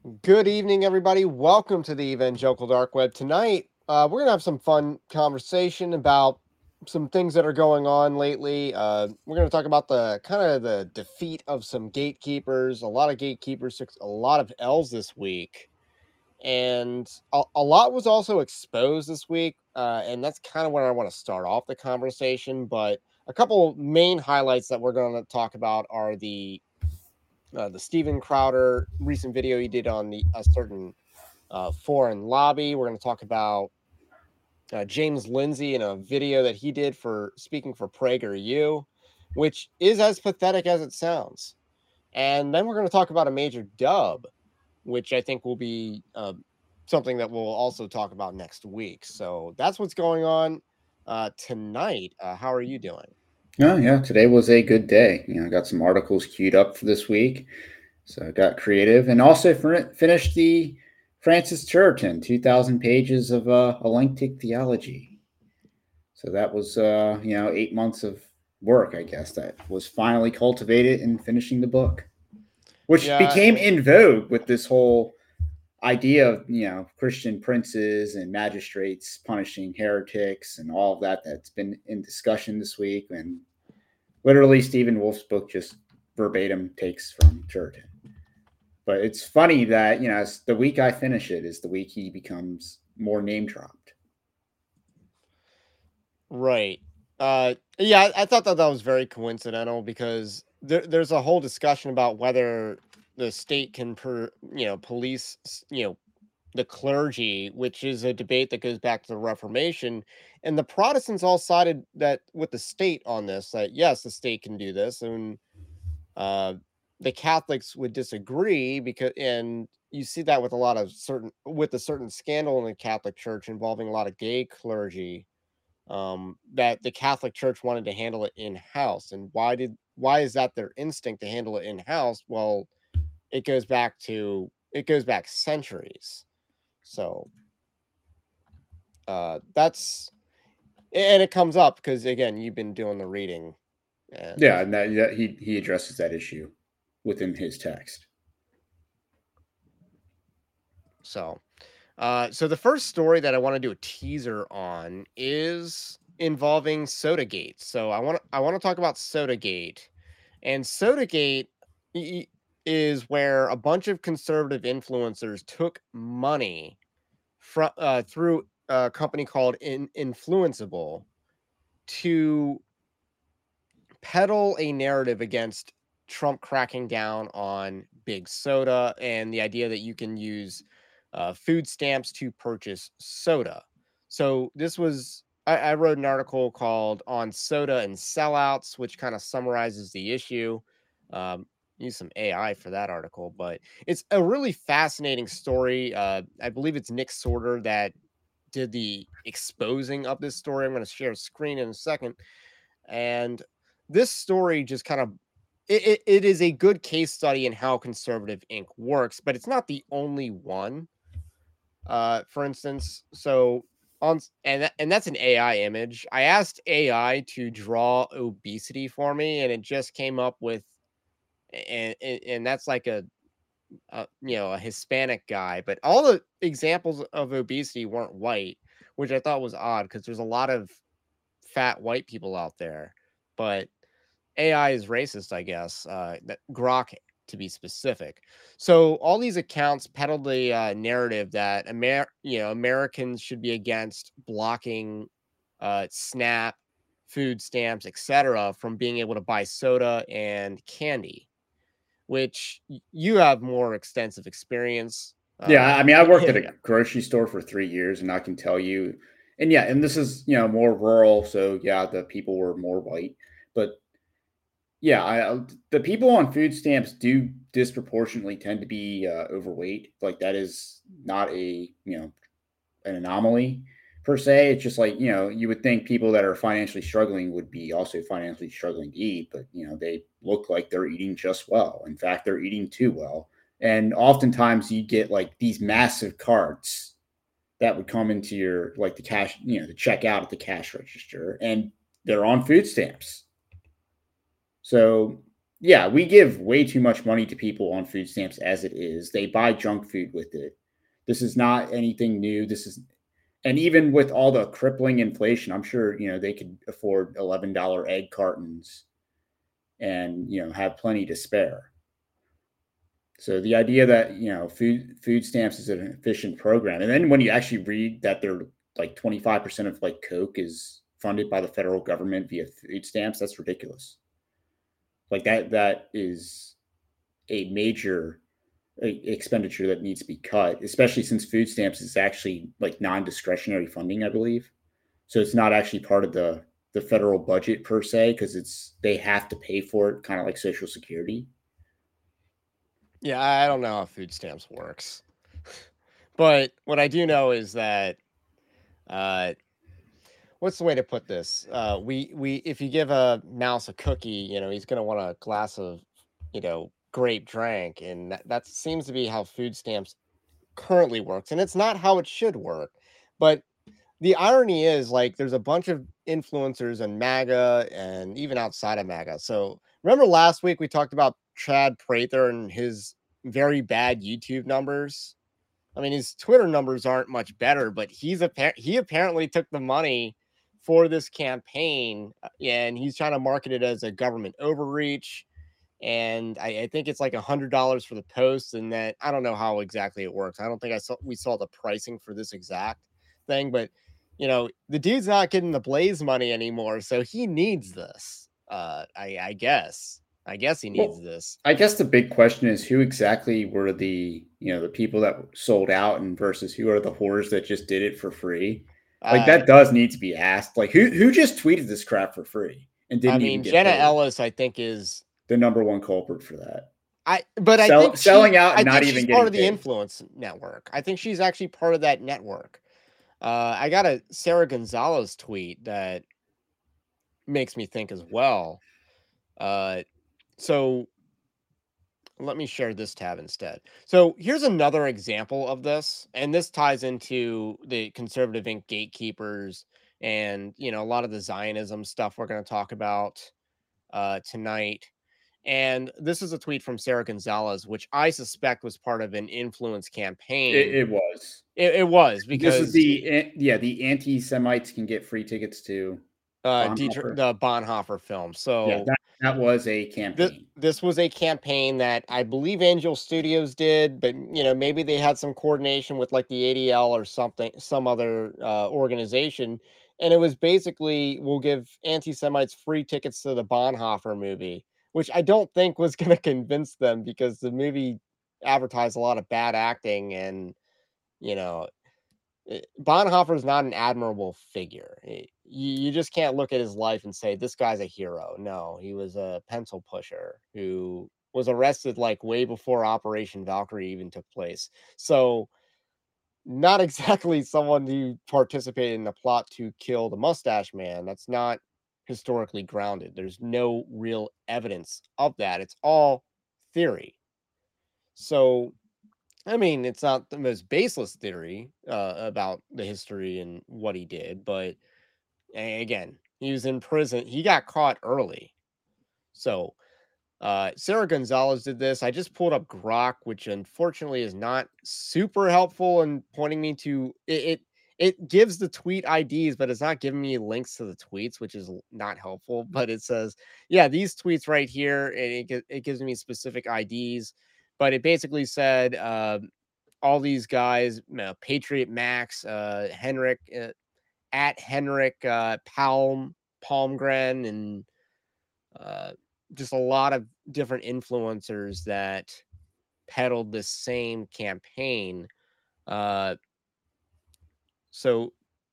Good evening, everybody. Welcome to the Evangelical Dark Web. Tonight, we're going to have some fun conversation about some things that are going on lately. We're going to talk about the kind of the defeat of some gatekeepers. A lot of gatekeepers took a lot of L's this week, and a lot was also exposed this week. And that's kind of where I want to start off the conversation. But a couple main highlights that we're going to talk about are the Steven Crowder recent video he did on a certain foreign lobby. We're going to talk about James Lindsay in a video that he did for speaking for PragerU, which is as pathetic as it sounds. And then we're going to talk about a major dub, which I think will be something that we'll also talk about next week. So that's what's going on tonight. How are you doing? Oh yeah, today was a good day. I got some articles queued up for this week, so I got creative, and also finished the Francis Turretin 2,000 pages of Elenctic theology. So that was 8 months of work, I guess, that was finally cultivated in finishing the book, which Yeah, became in vogue with this whole idea of Christian princes and magistrates punishing heretics and all of that that's been in discussion this week. And literally, Stephen Wolf's book just verbatim takes from Turretin. But it's funny that, the week I finish it is the week he becomes more name dropped. right. Yeah, I thought that was very coincidental because there's a whole discussion about whether the state can, police, the clergy, which is a debate that goes back to the Reformation, and the Protestants all sided that with the state on this. That yes, the state can do this, and uh, the Catholics would disagree and you see that with a certain scandal in the Catholic Church involving a lot of gay clergy, that the Catholic Church wanted to handle it in house. And why is that their instinct to handle it in house? Well, it goes back centuries. So that's and it comes up because again, you've been doing the reading, and Yeah, and that he addresses that issue within his text. so so the first story that I want to do a teaser on is involving Sodagate. So I want to talk about Sodagate. And Sodagate is where a bunch of conservative influencers took money through a company called Influenceable to peddle a narrative against Trump cracking down on big soda and the idea that you can use food stamps to purchase soda. So I wrote an article called "On Soda and Sellouts," which kind of summarizes the issue. Um, use some AI for that article, but it's a really fascinating story. I believe it's Nick Sorter that did the exposing of this story. I'm going to share a screen in a second, and this story just kind of it is a good case study in how conservative ink works, but it's not the only one. For instance, and that's an AI image. I asked AI to draw obesity for me, and it just came up with and that's like a Hispanic guy, but all the examples of obesity weren't white, which I thought was odd because there's a lot of fat white people out there, but AI is racist, I guess. That Grok, to be specific. So all these accounts peddle the narrative that Americans should be against blocking SNAP, food stamps, etc., from being able to buy soda and candy, which you have more extensive experience. Yeah, I mean, I worked at Yeah, a grocery store for 3 years, and I can tell you, and yeah, and this is more rural, so yeah, the people were more white, but yeah, the people on food stamps do disproportionately tend to be overweight. Like that is not an anomaly per se. It's just like you would think people that are financially struggling would be also financially struggling to eat, but they look like they're eating just well. In fact, they're eating too well. And oftentimes you get like these massive carts that would come into your like the cash, the checkout at the cash register, and they're on food stamps. So Yeah, we give way too much money to people on food stamps as it is. They buy junk food with it. This is not anything new. This is and even with all the crippling inflation, I'm sure, they could afford $11 egg cartons and, have plenty to spare. So the idea that, food stamps is an efficient program. And then when you actually read that they're like 25% of like Coke is funded by the federal government via food stamps, that's ridiculous. Like that is a major expenditure that needs to be cut, especially since food stamps is actually like non-discretionary funding, I believe. So it's not actually part of the federal budget per se because they have to pay for it, kind of like Social Security. Yeah, I don't know how food stamps works. But what I do know is that uh what's the way to put this? We if you give a mouse a cookie, he's going to want a glass of, grape drink, and that seems to be how food stamps currently works, and it's not how it should work. But the irony is, like, there's a bunch of influencers and MAGA and even outside of MAGA. So remember last week we talked about Chad Prather and his very bad YouTube numbers. I mean, his Twitter numbers aren't much better, but he apparently took the money for this campaign, and he's trying to market it as a government overreach. And I think it's like $100 for the post, and that I don't know how exactly it works. I don't think we saw the pricing for this exact thing, but the dude's not getting the Blaze money anymore, so he needs this. I guess he needs Well, this. I guess the big question is who exactly were the people that sold out and versus who are the whores that just did it for free? Like Uh, that does need to be asked. Like who just tweeted this crap for free and I didn't even mean, get Jenna paid? Ellis, I think is The number one culprit for that. but Selling out I and not think even she's part getting of the paid. influence network. I think she's actually part of that network. I got a Sarah Gonzalez tweet that makes me think as well. Uh, so let me share this tab instead. So here's another example of this, and this ties into the conservative ink gatekeepers and a lot of the Zionism stuff we're going to talk about tonight. And this is a tweet from Sarah Gonzalez, which I suspect was part of an influence campaign. It was. It was This is because the anti-Semites can get free tickets to Bonhoeffer. The Bonhoeffer film. Yeah, So that was a this campaign. this was a campaign that I believe Angel Studios did, but maybe they had some coordination with like the ADL or something, some other organization. And it was basically, we'll give anti-Semites free tickets to the Bonhoeffer movie, which I don't think was going to convince them because the movie advertised a lot of bad acting, and you know Bonhoeffer is not an admirable figure. You just can't look at his life and say this guy's a hero. No, he was a pencil pusher who was arrested like way before Operation Valkyrie even took place. So not exactly someone who participated in the plot to kill the Mustache Man. That's not historically grounded. There's no real evidence of that. It's all theory. So I mean, it's not the most baseless theory about the history and what he did, but again, he was in prison. He got caught early. So Sarah Gonzalez did this. I just pulled up Grok, which unfortunately is not super helpful in pointing me to it. It gives the tweet IDs, but it's not giving me links to the tweets, which is not helpful. But it says, yeah, these tweets right here, and it gives me specific IDs. But it basically said, all these guys, Patriot Max, Henrik, at Henrik Palmgren, and uh, just a lot of different influencers that peddled this same campaign. Uh, so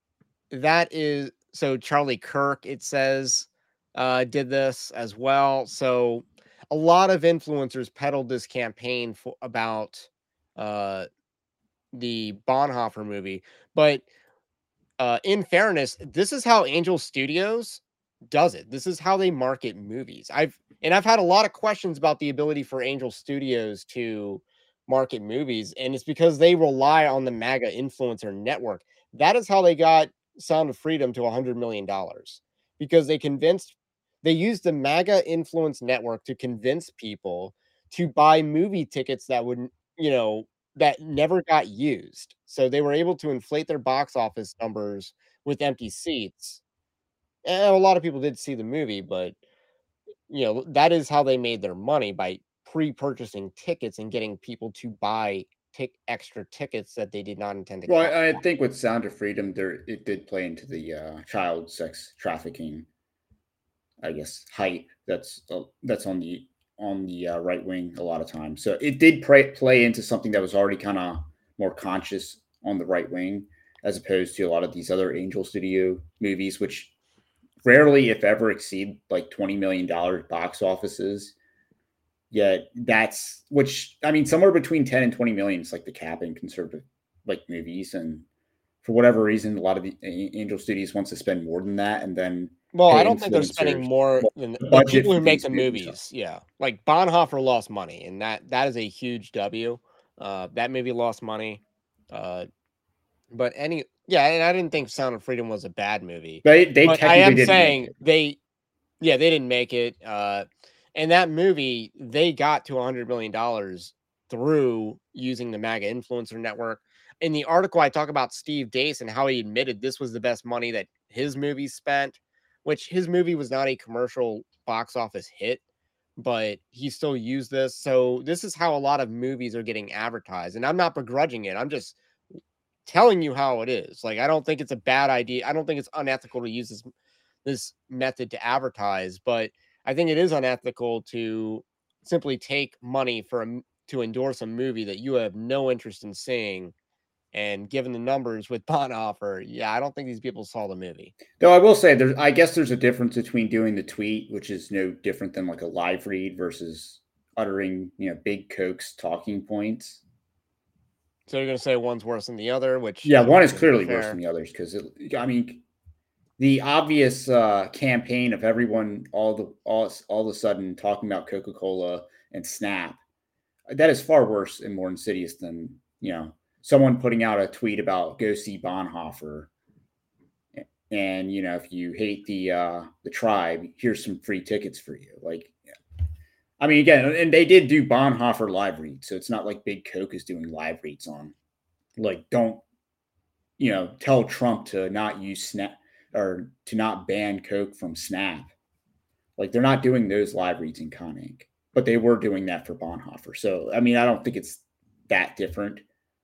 so Charlie Kirk, it says, did this as well. So a lot of influencers peddled this campaign about uh, the Bonhoeffer movie, but in fairness, this is how Angel Studios does it. This is how they market movies. I've had a lot of questions about the ability for Angel Studios to market movies, and it's because they rely on the MAGA influencer network. That is how they got Sound of Freedom to $100 million, because they convinced They used the MAGA influence network to convince people to buy movie tickets that wouldn't, that never got used. So they were able to inflate their box office numbers with empty seats. And a lot of people did see the movie, but that is how they made their money by pre-purchasing tickets and getting people to buy extra tickets that they did not intend to Well, cash. I think with Sound of Freedom, there it did play into the child sex trafficking, I guess, hype that's on the right wing a lot of times. So it did play into something that was already kind of more conscious on the right wing, as opposed to a lot of these other Angel Studio movies, which rarely, if ever, exceed like $20 million box offices. Yet that's which I mean, somewhere between 10 and 20 million is like the cap in conservative like movies, and for whatever reason, a lot of the Angel Studios wants to spend more than that, and then Well, I pay don't think they're spending influencers more well, than the the budget people for who make these the movies. movies. Yeah, like Bonhoeffer lost money, and that is a huge W. That movie lost money. Uh, but yeah, and I didn't think Sound of Freedom was a bad movie. They But I technically am didn't make saying it. yeah, they didn't make it. And that movie, they got to $100 million through using the MAGA influencer network. In the article, I talk about Steve Dace and how he admitted this was the best money that his movie spent, which his movie was not a commercial box office hit, but he still used this. So this is how a lot of movies are getting advertised. And I'm not begrudging it. I'm just telling you how it is. Like, I don't think it's a bad idea. I don't think it's unethical to use this method to advertise, but I think it is unethical to simply take money to endorse a movie that you have no interest in seeing. And given the numbers with Bonhoeffer, yeah, I don't think these people saw the movie. Though I will say I guess there's a difference between doing the tweet, which is no different than like a live read, versus uttering, big Coke's talking points. So you're going to say one's worse than the other, which Yeah, I one think is is clearly worse than fair. the others because I mean, the obvious campaign of everyone all of a sudden talking about Coca Cola and Snap, that is far worse and more insidious than someone putting out a tweet about go see Bonhoeffer, and if you hate the tribe, here's some free tickets for you. Like, I mean, again, and they did do Bonhoeffer live reads, so it's not like Big Coke is doing live reads on like don't tell Trump to not use Snap or to not ban Coke from Snap. Like they're not doing those live reads in Con Inc., but they were doing that for Bonhoeffer. So I mean, I don't think it's that different.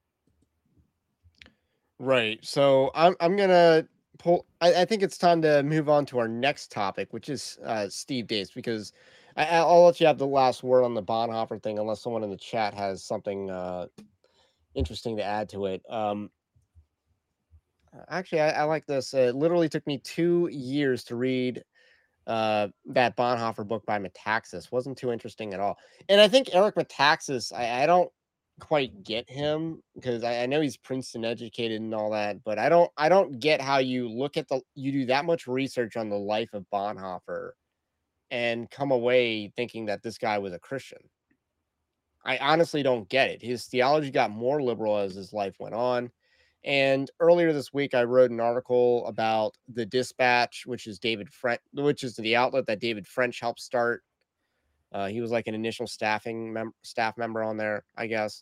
Right. So I'm gonna pull. I think it's time to move on to our next topic, which is Steve Dace, because I'll let you have the last word on the Bonhoeffer thing, unless someone in the chat has something interesting to add to it. Actually, I like this. It literally took me 2 years to read that Bonhoeffer book by Metaxas. Wasn't too interesting at all. And I think Eric Metaxas, I don't quite get him because I know he's Princeton educated and all that, but I don't get how you do that much research on the life of Bonhoeffer and come away thinking that this guy was a Christian. I honestly don't get it. His theology got more liberal as his life went on. And earlier this week, I wrote an article about the Dispatch, which is the outlet that David French helped start. He was like an initial staff member on there, I guess,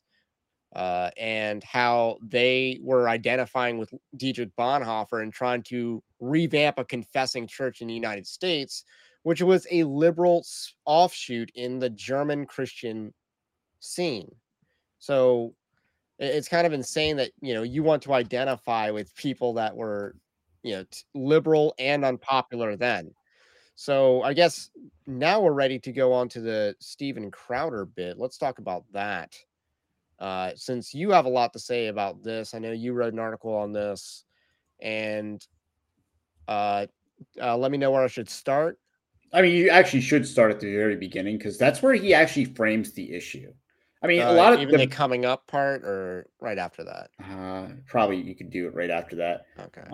and how they were identifying with Dietrich Bonhoeffer and trying to revamp a confessing church in the United States, which was a liberal offshoot in the German Christian scene. So it's kind of insane that you want to identify with people that were liberal and unpopular then. So I guess now we're ready to go on to the Steven Crowder bit. Let's talk about that. Since you have a lot to say about this, I know you wrote an article on this, and uh, let me know where I should start. I mean, you actually should start at the very beginning because that's where he actually frames the issue. I mean, a lot of Even the coming up part, or right after that. probably you could do it right after that. Okay.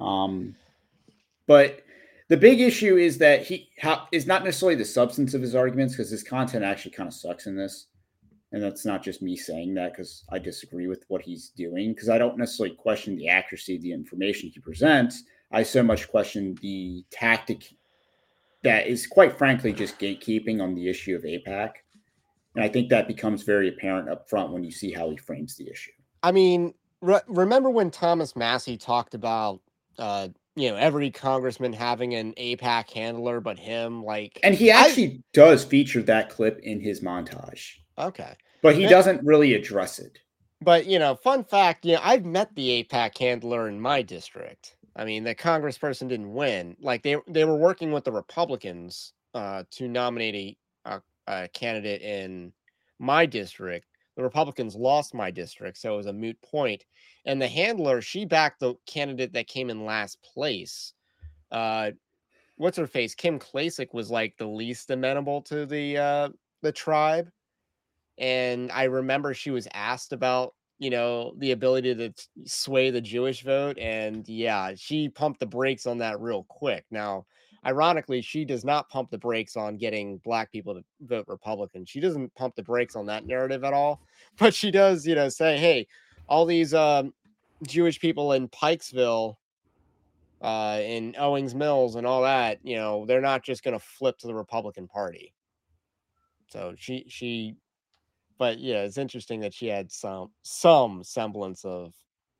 But the big issue is that is not necessarily the substance of his arguments because his content actually kind of sucks in this. And that's not just me saying that because I disagree with what he's doing because I don't necessarily question the accuracy of the information he presents. I so much question the tactic that is quite frankly just gatekeeping on the issue of AIPAC. And I think that becomes very apparent up front when you see how he frames the issue. I mean, remember when Thomas Massey talked about, every congressman having an APAC handler, but him, like, And he actually does feature that clip in his montage. Okay. But he doesn't really address it. But, fun fact, I've met the APAC handler in my district. I mean, the congressperson didn't win. Like, they were working with the Republicans to nominate a candidate in my district. The Republicans lost my district, so it was a moot point. And the handler, she backed the candidate that came in last place. What's her face? Kim Klacik was like the least amenable to the tribe. And I remember she was asked about, the ability to sway the Jewish vote. And yeah, she pumped the brakes on that real quick. Now, ironically, she does not pump the brakes on getting black people to vote Republican. She doesn't pump the brakes on that narrative at all. But she does, say, hey, all these Jewish people in Pikesville, in Owings Mills and all that, they're not just going to flip to the Republican Party. So but yeah, it's interesting that she had some semblance of,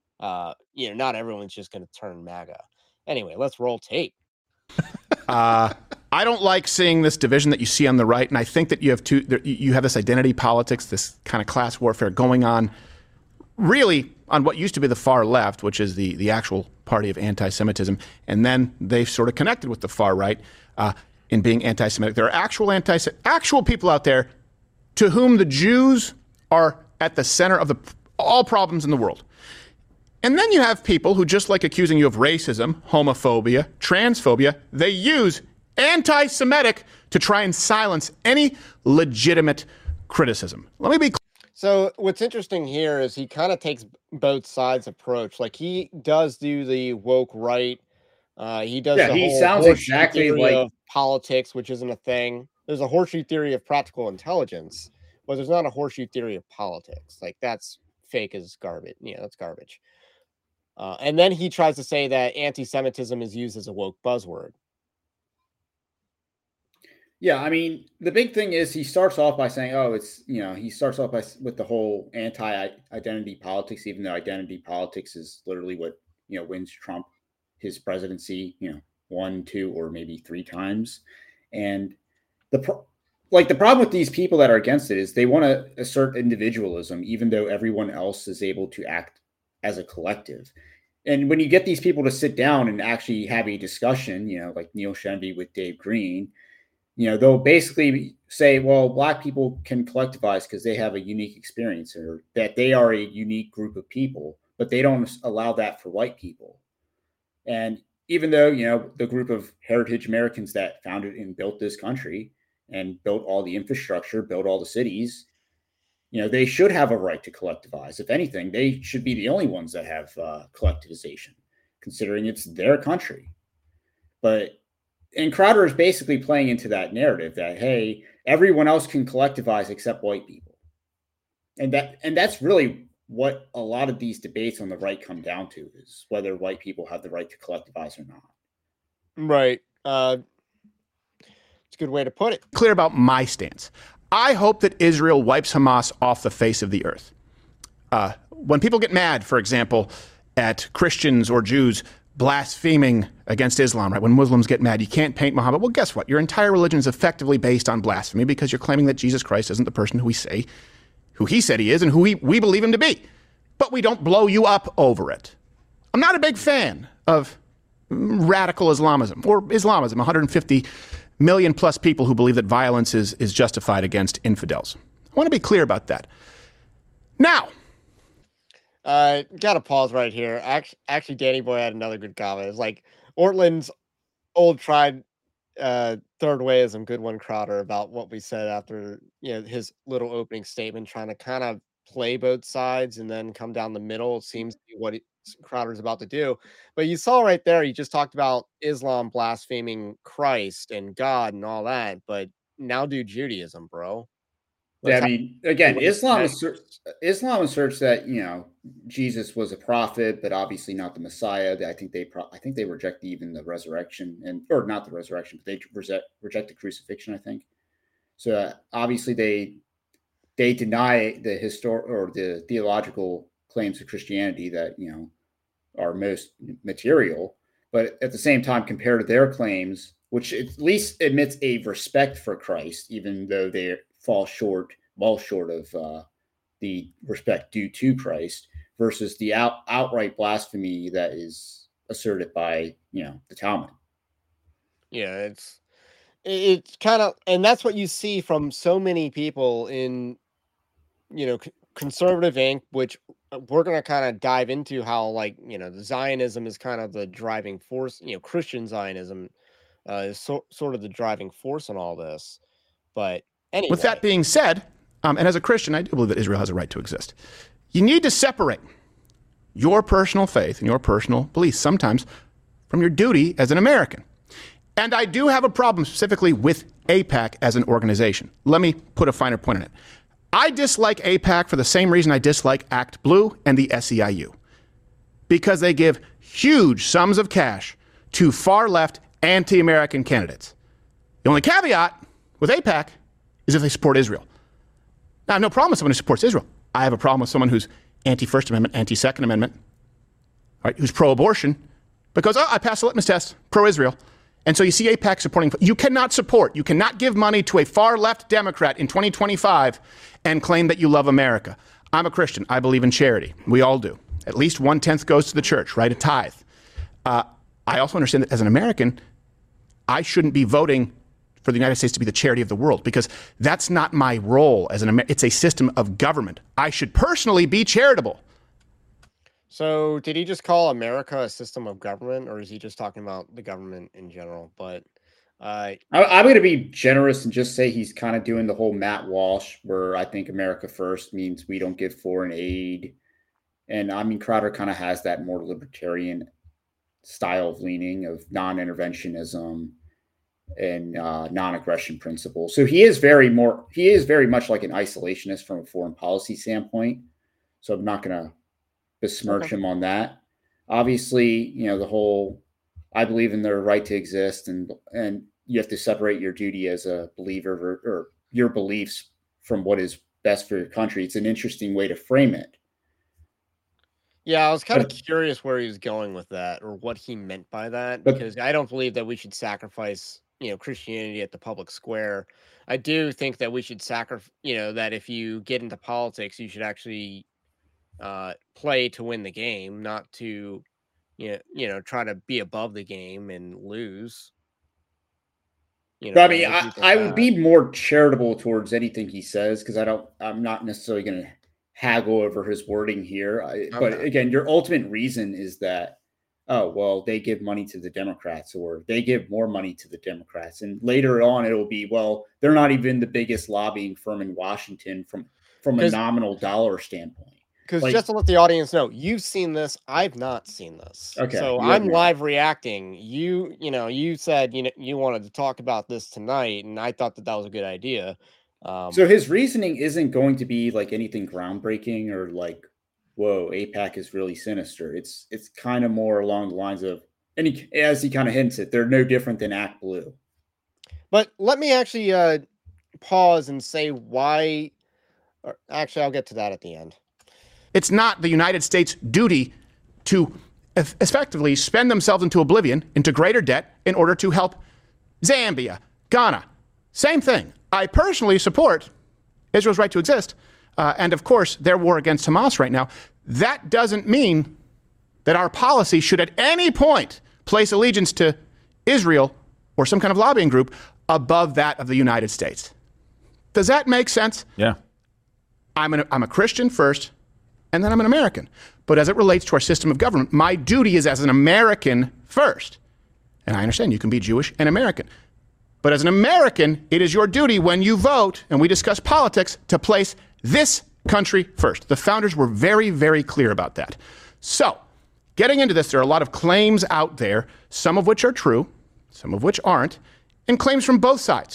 not everyone's just going to turn MAGA. Anyway, let's roll tape. I don't like seeing this division that you see on the right, and I think that you have this identity politics, this kind of class warfare going on, really on what used to be the far left, which is the actual party of anti-Semitism, and then they've sort of connected with the far right in being anti-Semitic. There are actual people out there to whom the Jews are at the center of all problems in the world. And then you have people who, just like accusing you of racism, homophobia, transphobia, they use anti-Semitic to try and silence any legitimate criticism. Let me be clear. So what's interesting here is he kind of takes both sides approach. Like, he does do the woke right. He does the he whole sounds exactly like of politics, which isn't a thing. There's a horseshoe theory of practical intelligence, but there's not a horseshoe theory of politics. Like, that's fake as garbage. That's garbage. And then he tries to say that anti-Semitism is used as a woke buzzword. Yeah, I mean, the big thing is he starts off by saying, he starts off with the whole anti-identity politics, even though identity politics is literally what, wins Trump his presidency, 1, 2, or maybe 3 times. And the problem with these people that are against it is they want to assert individualism, even though everyone else is able to act as a collective. And when you get these people to sit down and actually have a discussion, like Neil Shenvi with Dave Green, they'll basically say, well, black people can collectivize because they have a unique experience, or that they are a unique group of people, but they don't allow that for white people. And even though, the group of heritage Americans that founded and built this country and built all the infrastructure, built all the cities, they should have a right to collectivize. If anything, they should be the only ones that have collectivization, considering it's their country. And Crowder is basically playing into that narrative that, hey, everyone else can collectivize except white people. And that's really what a lot of these debates on the right come down to, is whether white people have the right to collectivize or not. Right. It's a good way to put it. Clear about my stance. I hope that Israel wipes Hamas off the face of the earth. When people get mad, for example, at Christians or Jews blaspheming against Islam, right? When Muslims get mad, you can't paint Muhammad. Well, guess what? Your entire religion is effectively based on blasphemy, because you're claiming that Jesus Christ isn't the person who he said he is and who we believe him to be. But we don't blow you up over it. I'm not a big fan of radical Islamism, or Islamism, 150 million plus people who believe that violence is justified against infidels. I want to be clear about that. Now, gotta pause right here. Actually, Danny Boy had another good comment. It's like Ortland's old tried third wayism, good one, Crowder, about what we said after his little opening statement, trying to kind of play both sides and then come down the middle. It seems to be what Crowder's about to do. But you saw right there, he just talked about Islam blaspheming Christ and God and all that, but now do Judaism, bro. Yeah, I Let's mean, again, have Islam asserts that Jesus was a prophet, but obviously not the Messiah. I think they reject even the resurrection, or not the resurrection, but they reject the crucifixion. I think so. Obviously, they deny the the theological claims of Christianity that are most material, but at the same time, compared to their claims, which at least admits a respect for Christ, even though they well short of the respect due to Christ, versus the outright blasphemy that is asserted by the Talmud. Yeah, it's kind of, and that's what you see from so many people in conservative ink, which we're going to kind of dive into how, like, the Zionism is kind of the driving force. Christian Zionism is sort of the driving force in all this. But anyway, with that being said, and as a Christian, I do believe that Israel has a right to exist. You need to separate your personal faith and your personal beliefs sometimes from your duty as an American. And I do have a problem specifically with AIPAC as an organization. Let me put a finer point on it. I dislike AIPAC for the same reason I dislike Act Blue and the SEIU, because they give huge sums of cash to far-left anti-American candidates. The only caveat with AIPAC is if they support Israel. Now, I have no problem with someone who supports Israel. I have a problem with someone who's anti-First Amendment, anti-Second Amendment, right, who's pro-abortion, because, I passed the litmus test, pro-Israel. And so you see AIPAC supporting. You cannot give money to a far-left Democrat in 2025 and claim that you love America. I'm a Christian. I believe in charity. We all do. At least 1/10 goes to the church, right? A tithe. I also understand that as an American, I shouldn't be voting for the United States to be the charity of the world, because that's not my role as an American. It's a system of government. I should personally be charitable. So did he just call America a system of government, or is he just talking about the government in general? But I'm going to be generous and just say he's kind of doing the whole Matt Walsh, where I think America first means we don't give foreign aid. And I mean, Crowder kind of has that more libertarian style of leaning of non-interventionism and non-aggression principles. So he is very much like an isolationist from a foreign policy standpoint. So I'm not going to besmirch him on that. Obviously, the whole, I believe in their right to exist, and you have to separate your duty as a believer or your beliefs from what is best for your country. It's an interesting way to frame it. Yeah, I was kind of curious where he was going with that, or what he meant by that, because I don't believe that we should sacrifice, Christianity at the public square. I do think that we should sacrifice, that if you get into politics, you should actually play to win the game, not to, try to be above the game and lose. I mean, I would be more charitable towards anything he says, because I'm not necessarily going to haggle over his wording here. But again, your ultimate reason is that, they give money to the Democrats, or they give more money to the Democrats. And later on, it'll be, they're not even the biggest lobbying firm in Washington from a nominal dollar standpoint. Because just to let the audience know, you've seen this. I've not seen this. Okay. So I'm live reacting. You said, you wanted to talk about this tonight, and I thought that was a good idea. So his reasoning isn't going to be like anything groundbreaking or like, whoa, AIPAC is really sinister. It's kind of more along the lines of, and as he kind of hints at, they're no different than Act Blue. But let me actually pause and say why. Actually, I'll get to that at the end. It's not the United States' duty to effectively spend themselves into oblivion, into greater debt, in order to help Zambia, Ghana. Same thing. I personally support Israel's right to exist, and of course, their war against Hamas right now. That doesn't mean that our policy should at any point place allegiance to Israel or some kind of lobbying group above that of the United States. Does that make sense? Yeah. I'm a Christian first, and then I'm an American. But as it relates to our system of government, my duty is as an American first. And I understand you can be Jewish and American. But as an American, it is your duty when you vote and we discuss politics to place this country first. The founders were very, very clear about that. So, getting into this, there are a lot of claims out there, some of which are true, some of which aren't, and claims from both sides.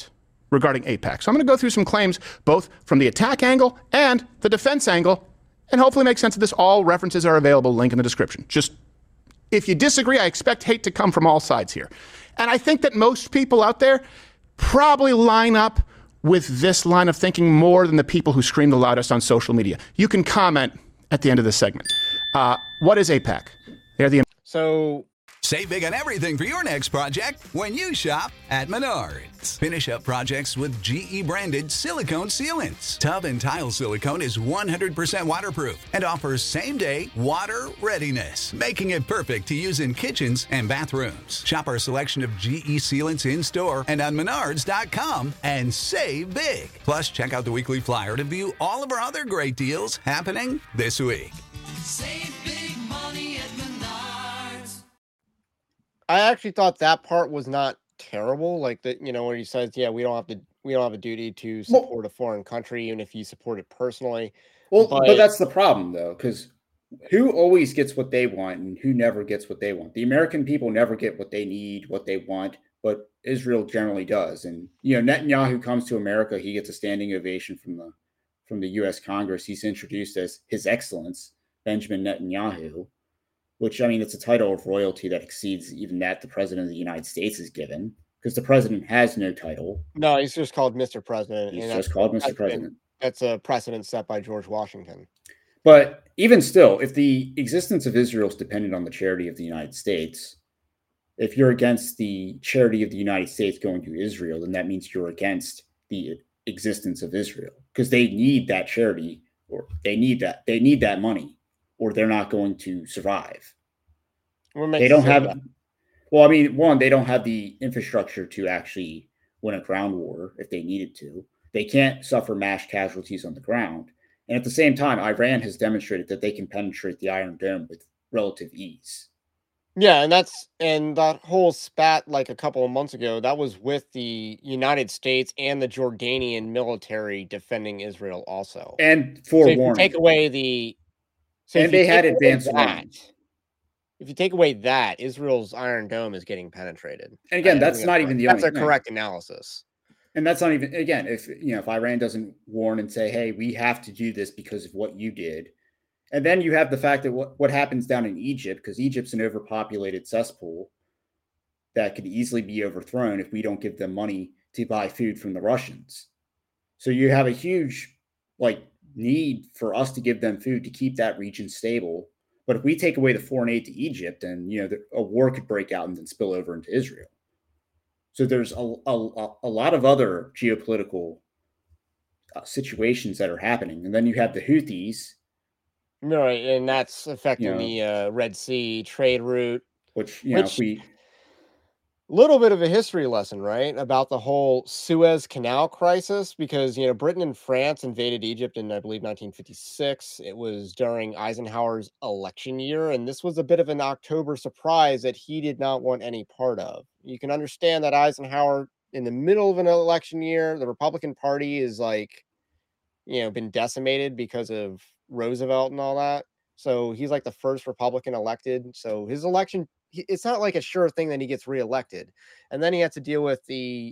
regarding AIPAC. So I'm going to go through some claims, both from the attack angle and the defense angle, and hopefully make sense of this. All references are available, link in the description. Just, if you disagree, I expect hate to come from all sides here. And I think that most people out there probably line up with this line of thinking more than the people who scream the loudest on social media. You can comment at the end of this segment. What is AIPAC? They're the Save big on everything for your next project when you shop at Menards. Finish up projects with GE branded silicone sealants. Tub and tile silicone is 100% waterproof and offers same-day water readiness, making it perfect to use in kitchens and bathrooms. Shop our selection of GE sealants in-store and on Menards.com and save big. Plus, check out the weekly flyer to view all of our other great deals happening this week. Save big money at Menards. I actually thought that part was not terrible. Like that, when he says, "Yeah, we don't have a duty to support a foreign country, even if you support it personally." Well, but that's the problem, though, because who always gets what they want and who never gets what they want? The American people never get what they need, what they want, but Israel generally does. And Netanyahu comes to America, he gets a standing ovation from the U.S. Congress. He's introduced as His Excellence Benjamin Netanyahu, which, I mean, it's a title of royalty that exceeds even that the president of the United States is given, because the president has no title. No, he's just called Mr. President. He's just called Mr. President. That's a precedent set by George Washington. But even still, if the existence of Israel is dependent on the charity of the United States, if you're against the charity of the United States going to Israel, then that means you're against the existence of Israel, because they need that charity, or they need that money, or they're not going to survive. They don't have that? Well, I mean, one, they don't have the infrastructure to actually win a ground war if they needed to. They can't suffer mass casualties on the ground. And at the same time, Iran has demonstrated that they can penetrate the Iron Dome with relative ease. Yeah, and that whole spat like a couple of months ago, that was with the United States and the Jordanian military defending Israel also. And forewarning. Take away the and they had advanced warning. If you take away that, Israel's Iron Dome is getting penetrated. And again, that's not even the only thing. That's a correct analysis. And that's not even, again, if Iran doesn't warn and say, hey, we have to do this because of what you did. And then you have the fact that what happens down in Egypt, because Egypt's an overpopulated cesspool that could easily be overthrown if we don't give them money to buy food from the Russians. So you have a huge, need for us to give them food to keep that region stable. But if we take away the foreign aid to Egypt, then a war could break out and then spill over into Israel. So there's a lot of other geopolitical situations that are happening, and then you have the Houthis, right, and that's affecting the Red Sea trade route, which little bit of a history lesson, right, about the whole Suez Canal crisis, because Britain and France invaded Egypt in, I believe, 1956. It was during Eisenhower's election year, and this was a bit of an October surprise that he did not want any part of. You can understand that Eisenhower, in the middle of an election year, the Republican Party is been decimated because of Roosevelt and all that. So he's like the first Republican elected. So his election, it's not like a sure thing that he gets reelected. And then he has to deal with the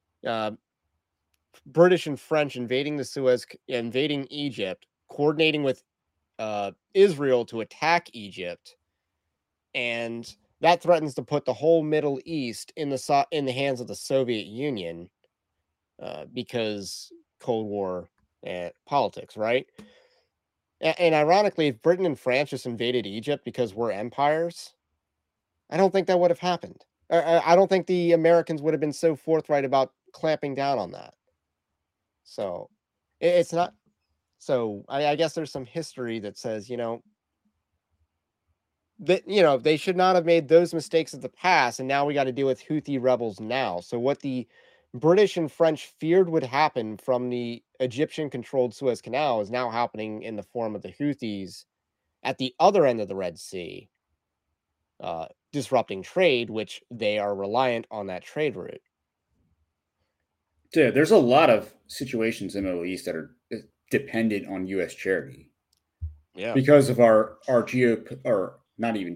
British and French invading Egypt, coordinating with Israel to attack Egypt. And that threatens to put the whole Middle East in the hands of the Soviet Union because Cold War politics, right? And ironically, if Britain and France just invaded Egypt because we're empires, I don't think that would have happened. I don't think the Americans would have been so forthright about clamping down on that. So it's not. So I guess there's some history that says, that, they should not have made those mistakes of the past. And now we got to deal with Houthi rebels now. So what the British and French feared would happen from the Egyptian-controlled Suez Canal is now happening in the form of the Houthis at the other end of the Red Sea, disrupting trade, which they are reliant on that trade route. Dude, there's a lot of situations in the Middle East that are dependent on U.S. charity. Yeah, because of our not even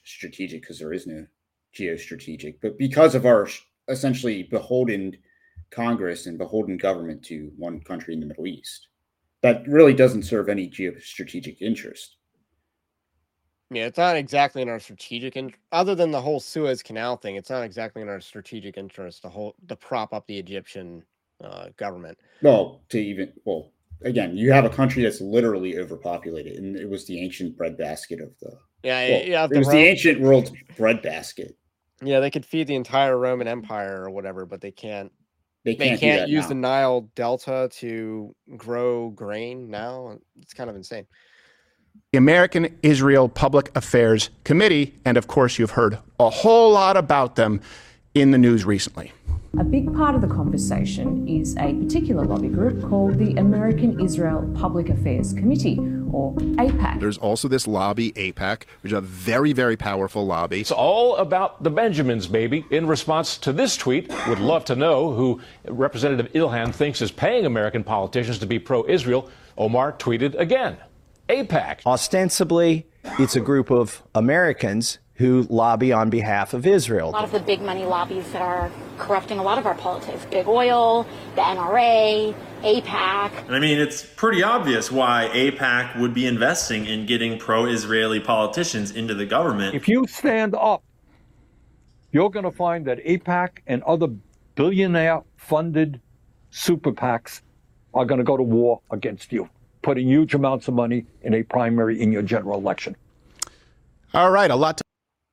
geostrategic, because there is no geostrategic, but because of our essentially beholden Congress and beholden government to one country in the Middle East. That really doesn't serve any geostrategic interest. Yeah, it's not exactly in our strategic other than the whole Suez Canal thing. It's not exactly in our strategic interest to prop up the Egyptian government. Well, again, you have a country that's literally overpopulated, and it was the ancient breadbasket of the. Yeah, it was the ancient world's breadbasket. Yeah, they could feed the entire Roman Empire or whatever, but they can't. They They can't can't do use that the now. Nile Delta to grow grain now. It's kind of insane. The American Israel Public Affairs Committee, and of course, you've heard a whole lot about them in the news recently. A big part of the conversation is a particular lobby group called the American Israel Public Affairs Committee, or AIPAC. There's also this lobby, AIPAC, which is a very, very powerful lobby. It's all about the Benjamins, baby. In response to this tweet, would love to know who Representative Ilhan thinks is paying American politicians to be pro-Israel. Omar tweeted again, AIPAC. Ostensibly, it's a group of Americans who lobby on behalf of Israel. A lot of the big money lobbies that are corrupting a lot of our politics. Big Oil, the NRA, AIPAC. I mean, it's pretty obvious why AIPAC would be investing in getting pro-Israeli politicians into the government. If you stand up, you're going to find that AIPAC and other billionaire-funded super PACs are going to go to war against you, putting huge amounts of money in a primary in your general election. All right, a lot to.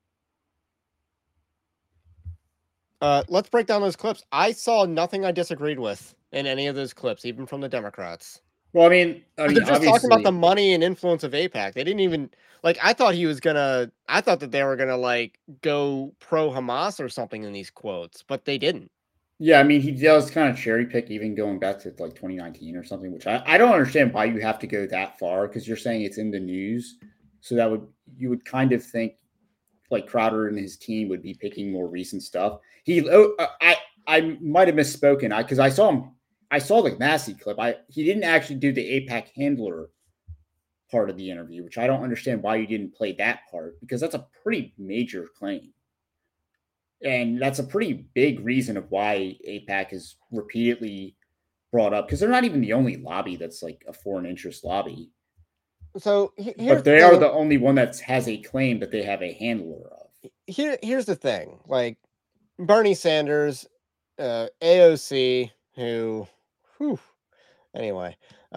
Let's break down those clips. I saw nothing I disagreed with in any of those clips, even from the Democrats. Well, I mean they're just talking about the money and influence of AIPAC. They didn't even I thought that they were gonna go pro Hamas or something in these quotes, but they didn't. Yeah, I mean, he does kind of cherry pick, even going back to 2019 or something, which I don't understand why you have to go that far, because you're saying it's in the news, so you would kind of think Crowder and his team would be picking more recent stuff. I might have misspoken because I saw the Massey clip. He didn't actually do the AIPAC handler part of the interview, which I don't understand why you didn't play that part, because that's a pretty major claim. And that's a pretty big reason of why AIPAC is repeatedly brought up, because they're not even the only lobby that's a foreign interest lobby. So but they are the only one that has a claim that they have a handler of. Here's the thing. Bernie Sanders, AOC, anyway,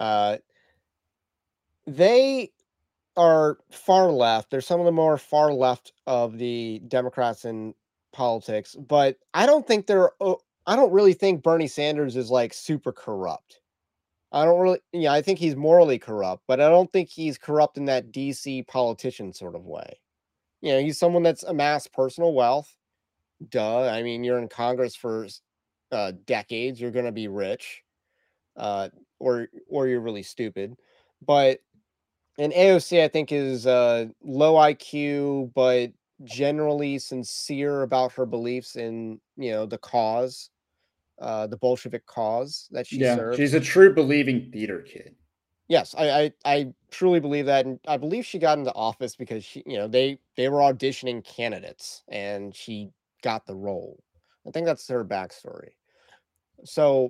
they are far left. They're some of the more far left of the Democrats in politics, but I don't really think Bernie Sanders is super corrupt. I think he's morally corrupt, but I don't think he's corrupt in that DC politician sort of way. He's someone that's amassed personal wealth. Duh. I mean, you're in Congress for decades. You're going to be rich, or you're really stupid. But an AOC, I think, is low IQ, but generally sincere about her beliefs in the cause. The Bolshevik cause that she served. She's a true believing theater kid. Yes, I truly believe that, and I believe she got into office because they were auditioning candidates, and she got the role. I think that's her backstory. So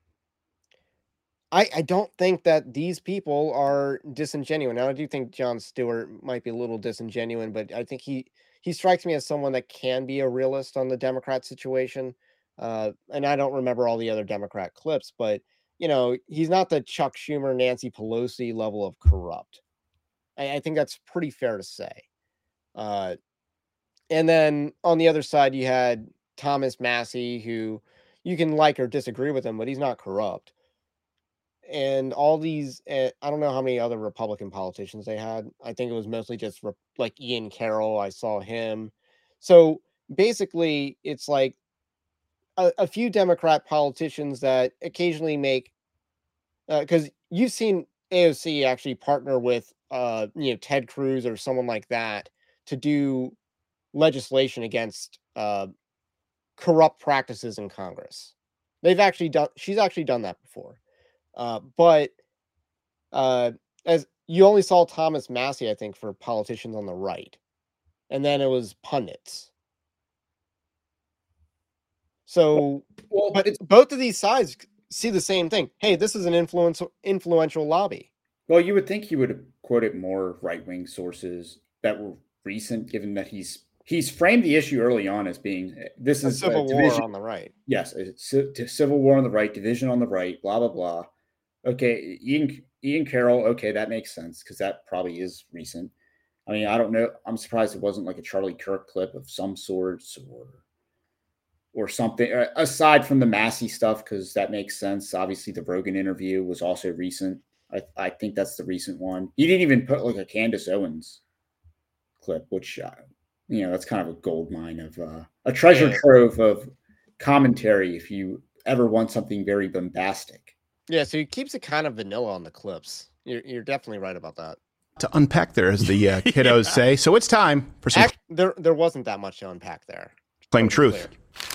I don't think that these people are disingenuous. Now, I do think Jon Stewart might be a little disingenuous, but I think he strikes me as someone that can be a realist on the Democrat situation. And I don't remember all the other Democrat clips, but he's not the Chuck Schumer, Nancy Pelosi level of corrupt. I think that's pretty fair to say. And then on the other side, you had Thomas Massey, who you can like or disagree with him, but he's not corrupt. And all these, I don't know how many other Republican politicians they had. I think it was mostly just Ian Carroll. I saw him. So basically, it's a few Democrat politicians that occasionally make, because you've seen AOC actually partner with, Ted Cruz or someone like that to do legislation against corrupt practices in Congress. She's actually done that before. But as you only saw Thomas Massey, I think, for politicians on the right, and then it was pundits. So, Well, but both of these sides see the same thing. Hey, this is an influential lobby. Well, you would think he would have quoted more right-wing sources that were recent, given that he's framed the issue early on as being this A is civil division. war on the right. Yes, civil war on the right, division on the right, blah blah blah. Okay, Ian Carroll. Okay, that makes sense because that probably is recent. I mean, I don't know. I'm surprised it wasn't like a Charlie Kirk clip of some sorts or something aside from the Massey stuff, because that makes sense. Obviously, the Rogan interview was also recent. I think that's the recent one. He didn't even put like a Candace Owens clip, which that's kind of a gold mine of a treasure trove of commentary if you ever want something very bombastic. Yeah, so he keeps it kind of vanilla on the clips. You're definitely right about that. To unpack there, as the kiddos say. So it's time for some there wasn't that much to unpack there. Claim truth.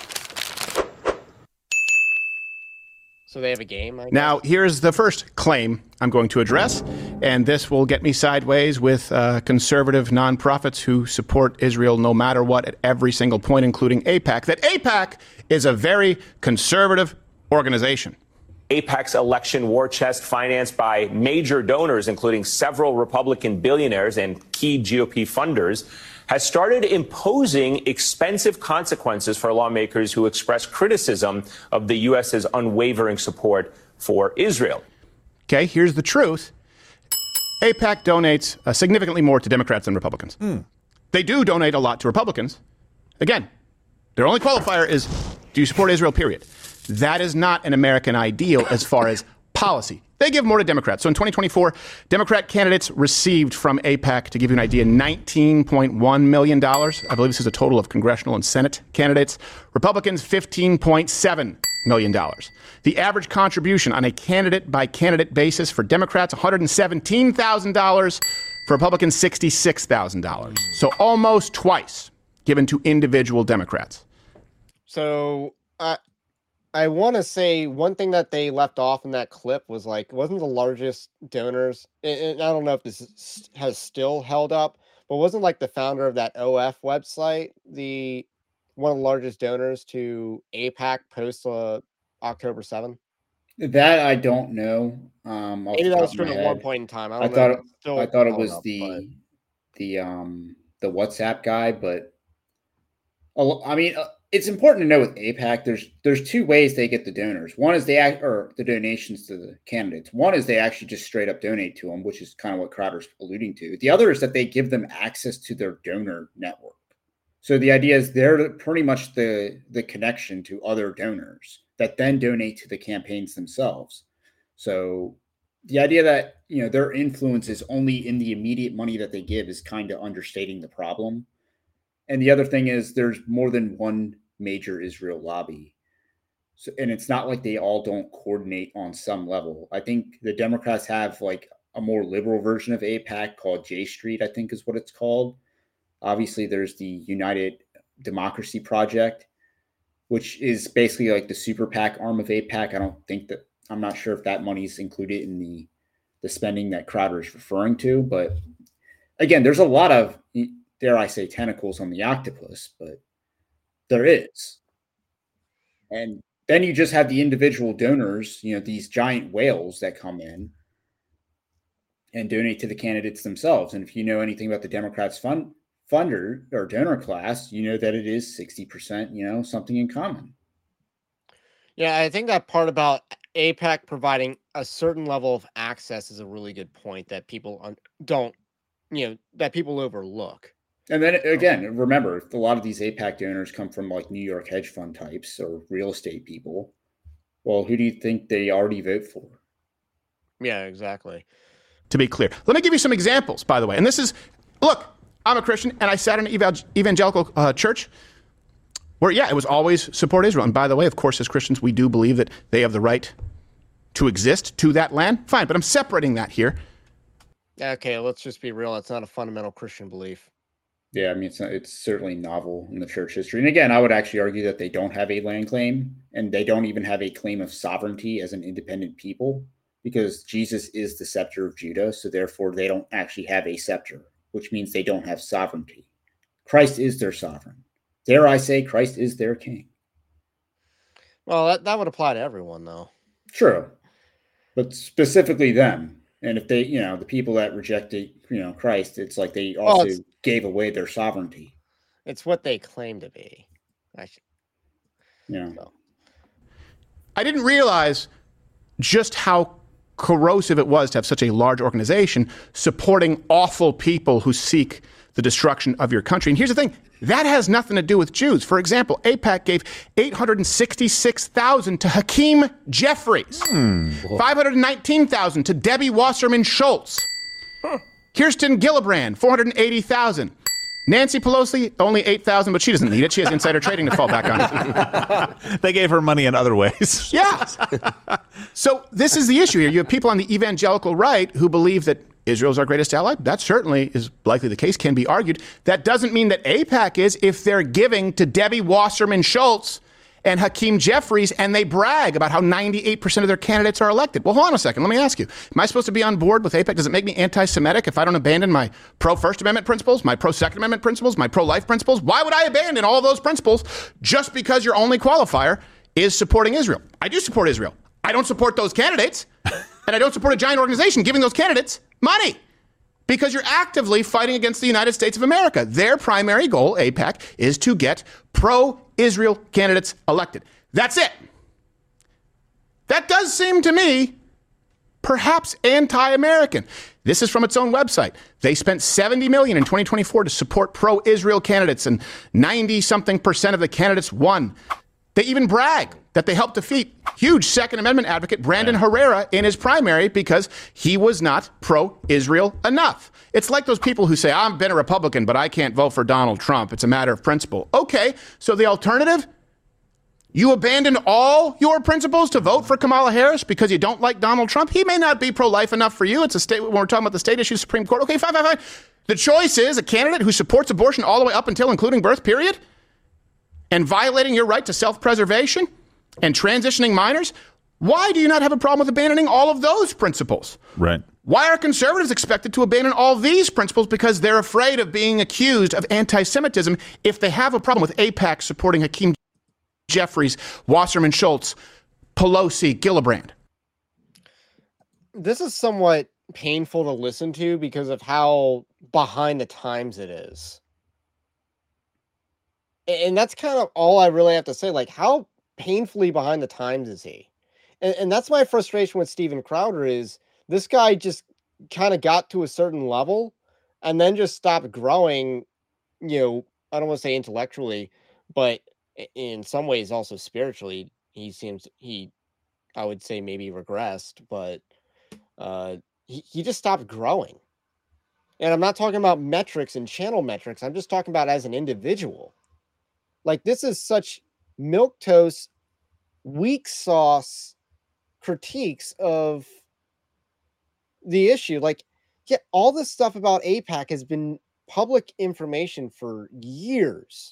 So they have a game, I guess? Now, here's the first claim I'm going to address, and this will get me sideways with conservative nonprofits who support Israel no matter what at every single point, including AIPAC, that AIPAC is a very conservative organization. AIPAC's election war chest, financed by major donors, including several Republican billionaires and key GOP funders, has started imposing expensive consequences for lawmakers who express criticism of the U.S.'s unwavering support for Israel. Okay, here's the truth. AIPAC donates significantly more to Democrats than Republicans. They do donate a lot to Republicans. Again, their only qualifier is, do you support Israel, period. That is not an American ideal as far as policy. They give more to Democrats. So in 2024, Democrat candidates received from AIPAC, to give you an idea, $19.1 million. I believe this is a total of congressional and Senate candidates. Republicans, $15.7 million. The average contribution on a candidate-by-candidate basis for Democrats, $117,000. For Republicans, $66,000. So almost twice given to individual Democrats. So I want to say one thing that they left off in that clip was wasn't the largest donors, and I don't know if this has still held up, but wasn't the founder of that OF website, one of the largest donors to AIPAC post October 7th? That I don't know. Maybe that was true at one point in time. I thought it was the WhatsApp guy, but I mean, it's important to know with AIPAC, there's two ways they get the donors. One is the donations to the candidates. One is they actually just straight up donate to them, which is kind of what Crowder's alluding to. The other is that they give them access to their donor network. So the idea is they're pretty much the connection to other donors that then donate to the campaigns themselves. So the idea that their influence is only in the immediate money that they give is kind of understating the problem. And the other thing is there's more than one major Israel lobby. So, and it's not like they all don't coordinate on some level. I think the Democrats have a more liberal version of AIPAC called J Street, I think is what it's called. Obviously, there's the United Democracy Project, which is basically like the super PAC arm of AIPAC. I'm not sure if that money is included in the spending that Crowder is referring to. But again, there's a lot of, dare I say, tentacles on the octopus, but there is. And then you just have the individual donors, these giant whales that come in and donate to the candidates themselves. And if you know anything about the Democrats' funder or donor class, you know that it is 60%, something in common. Yeah, I think that part about AIPAC providing a certain level of access is a really good point that people that people overlook. And then again, remember, a lot of these AIPAC donors come from New York hedge fund types or real estate people. Well, who do you think they already vote for? Yeah, exactly. To be clear, let me give you some examples, by the way. And this is, look, I'm a Christian and I sat in an evangelical church where, it was always support Israel. And by the way, of course, as Christians, we do believe that they have the right to exist to that land. Fine, but I'm separating that here. Okay, let's just be real. That's not a fundamental Christian belief. Yeah, I mean, it's certainly novel in the church history. And again, I would actually argue that they don't have a land claim, and they don't even have a claim of sovereignty as an independent people, because Jesus is the scepter of Judah. So therefore, they don't actually have a scepter, which means they don't have sovereignty. Christ is their sovereign. Dare I say, Christ is their king. Well, that would apply to everyone, though. True, but specifically them. And if they, the people that rejected, Christ, it's like they also gave away their sovereignty. It's what they claim to be. Yeah. So. I didn't realize just how corrosive it was to have such a large organization supporting awful people who seek the destruction of your country. And here's the thing. That has nothing to do with Jews. For example, AIPAC gave $866,000 to Hakeem Jeffries, $519,000 to Debbie Wasserman Schultz, Kirsten Gillibrand, $480,000. Nancy Pelosi, only $8,000, but she doesn't need it. She has insider trading to fall back on. They gave her money in other ways. Yeah. So this is the issue here. You have people on the evangelical right who believe that Israel's our greatest ally. That certainly is likely the case, can be argued. That doesn't mean that AIPAC is if they're giving to Debbie Wasserman Schultz and Hakeem Jeffries, and they brag about how 98% of their candidates are elected. Well, hold on a second. Let me ask you. Am I supposed to be on board with AIPAC? Does it make me anti-Semitic if I don't abandon my pro-First Amendment principles, my pro-Second Amendment principles, my pro-life principles? Why would I abandon all those principles just because your only qualifier is supporting Israel? I do support Israel. I don't support those candidates, and I don't support a giant organization giving those candidates money because you're actively fighting against the United States of America. Their primary goal, AIPAC, is to get pro-Israel candidates elected. That's it. That does seem to me perhaps anti-American. This is from its own website. They spent $70 million in 2024 to support pro-Israel candidates, and 90-something% of the candidates won. They even brag that they helped defeat huge Second Amendment advocate Brandon Herrera in his primary because he was not pro-Israel enough. It's like those people who say, I've been a Republican, but I can't vote for Donald Trump. It's a matter of principle. Okay, so the alternative? You abandon all your principles to vote for Kamala Harris because you don't like Donald Trump? He may not be pro-life enough for you. It's a state when we're talking about the state issue, Supreme Court. Okay, fine. The choice is a candidate who supports abortion all the way up until including birth, period, and violating your right to self-preservation and transitioning minors. Why do you not have a problem with abandoning all of those principles? Right. Why are conservatives expected to abandon all these principles because they're afraid of being accused of anti-Semitism if they have a problem with AIPAC supporting Hakeem Jeffries, Wasserman Schultz, Pelosi, Gillibrand? This is somewhat painful to listen to because of how behind the times it is. And that's kind of all I really have to say. Like, how painfully behind the times is he? And that's my frustration with Steven Crowder is this guy just kind of got to a certain level and then just stopped growing, I don't want to say intellectually, but in some ways also spiritually. I would say maybe regressed, but he just stopped growing. And I'm not talking about metrics and channel metrics. I'm just talking about as an individual. Like, this is such milquetoast, weak sauce critiques of the issue. Like, yeah, all this stuff about AIPAC has been public information for years.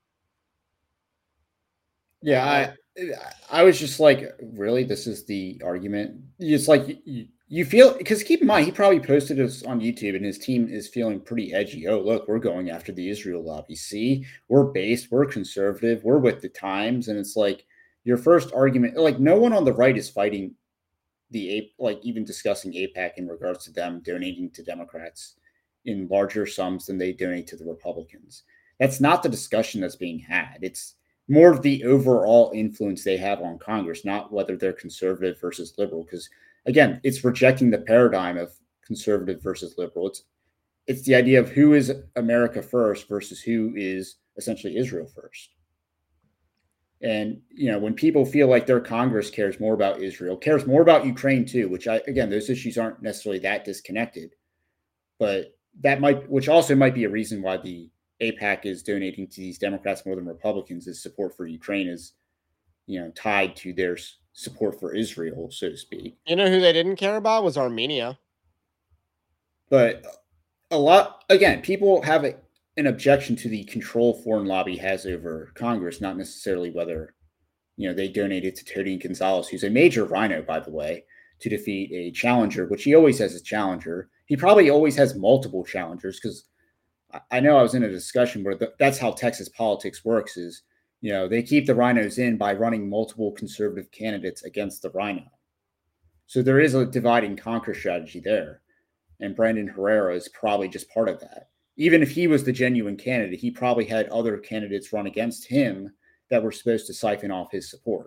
Yeah, I was just like, really? This is the argument? It's like you feel, because keep in mind, he probably posted this on YouTube and his team is feeling pretty edgy. Oh, look, we're going after the Israel lobby. See, we're based, we're conservative, we're with the times. And it's like your first argument, like no one on the right is fighting even discussing AIPAC in regards to them donating to Democrats in larger sums than they donate to the Republicans. That's not the discussion that's being had. It's more of the overall influence they have on Congress, not whether they're conservative versus liberal. Because again, it's rejecting the paradigm of conservative versus liberal. It's the idea of who is America first versus who is essentially Israel first. And, when people feel like their Congress cares more about Israel, cares more about Ukraine too, which those issues aren't necessarily that disconnected, but which also might be a reason why the AIPAC is donating to these Democrats more than Republicans, is support for Ukraine is, tied to their support for Israel, so to speak. You know who they didn't care about was Armenia. But people have an objection to the control foreign lobby has over Congress, not necessarily whether, they donated to Tony Gonzalez, who's a major rhino, by the way, to defeat a challenger, which he always has a challenger. He probably always has multiple challengers because I know I was in a discussion where that's how Texas politics works is, They keep the rhinos in by running multiple conservative candidates against the rhino. So there is a divide and conquer strategy there. And Brandon Herrera is probably just part of that. Even if he was the genuine candidate, he probably had other candidates run against him that were supposed to siphon off his support.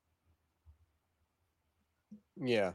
Yeah.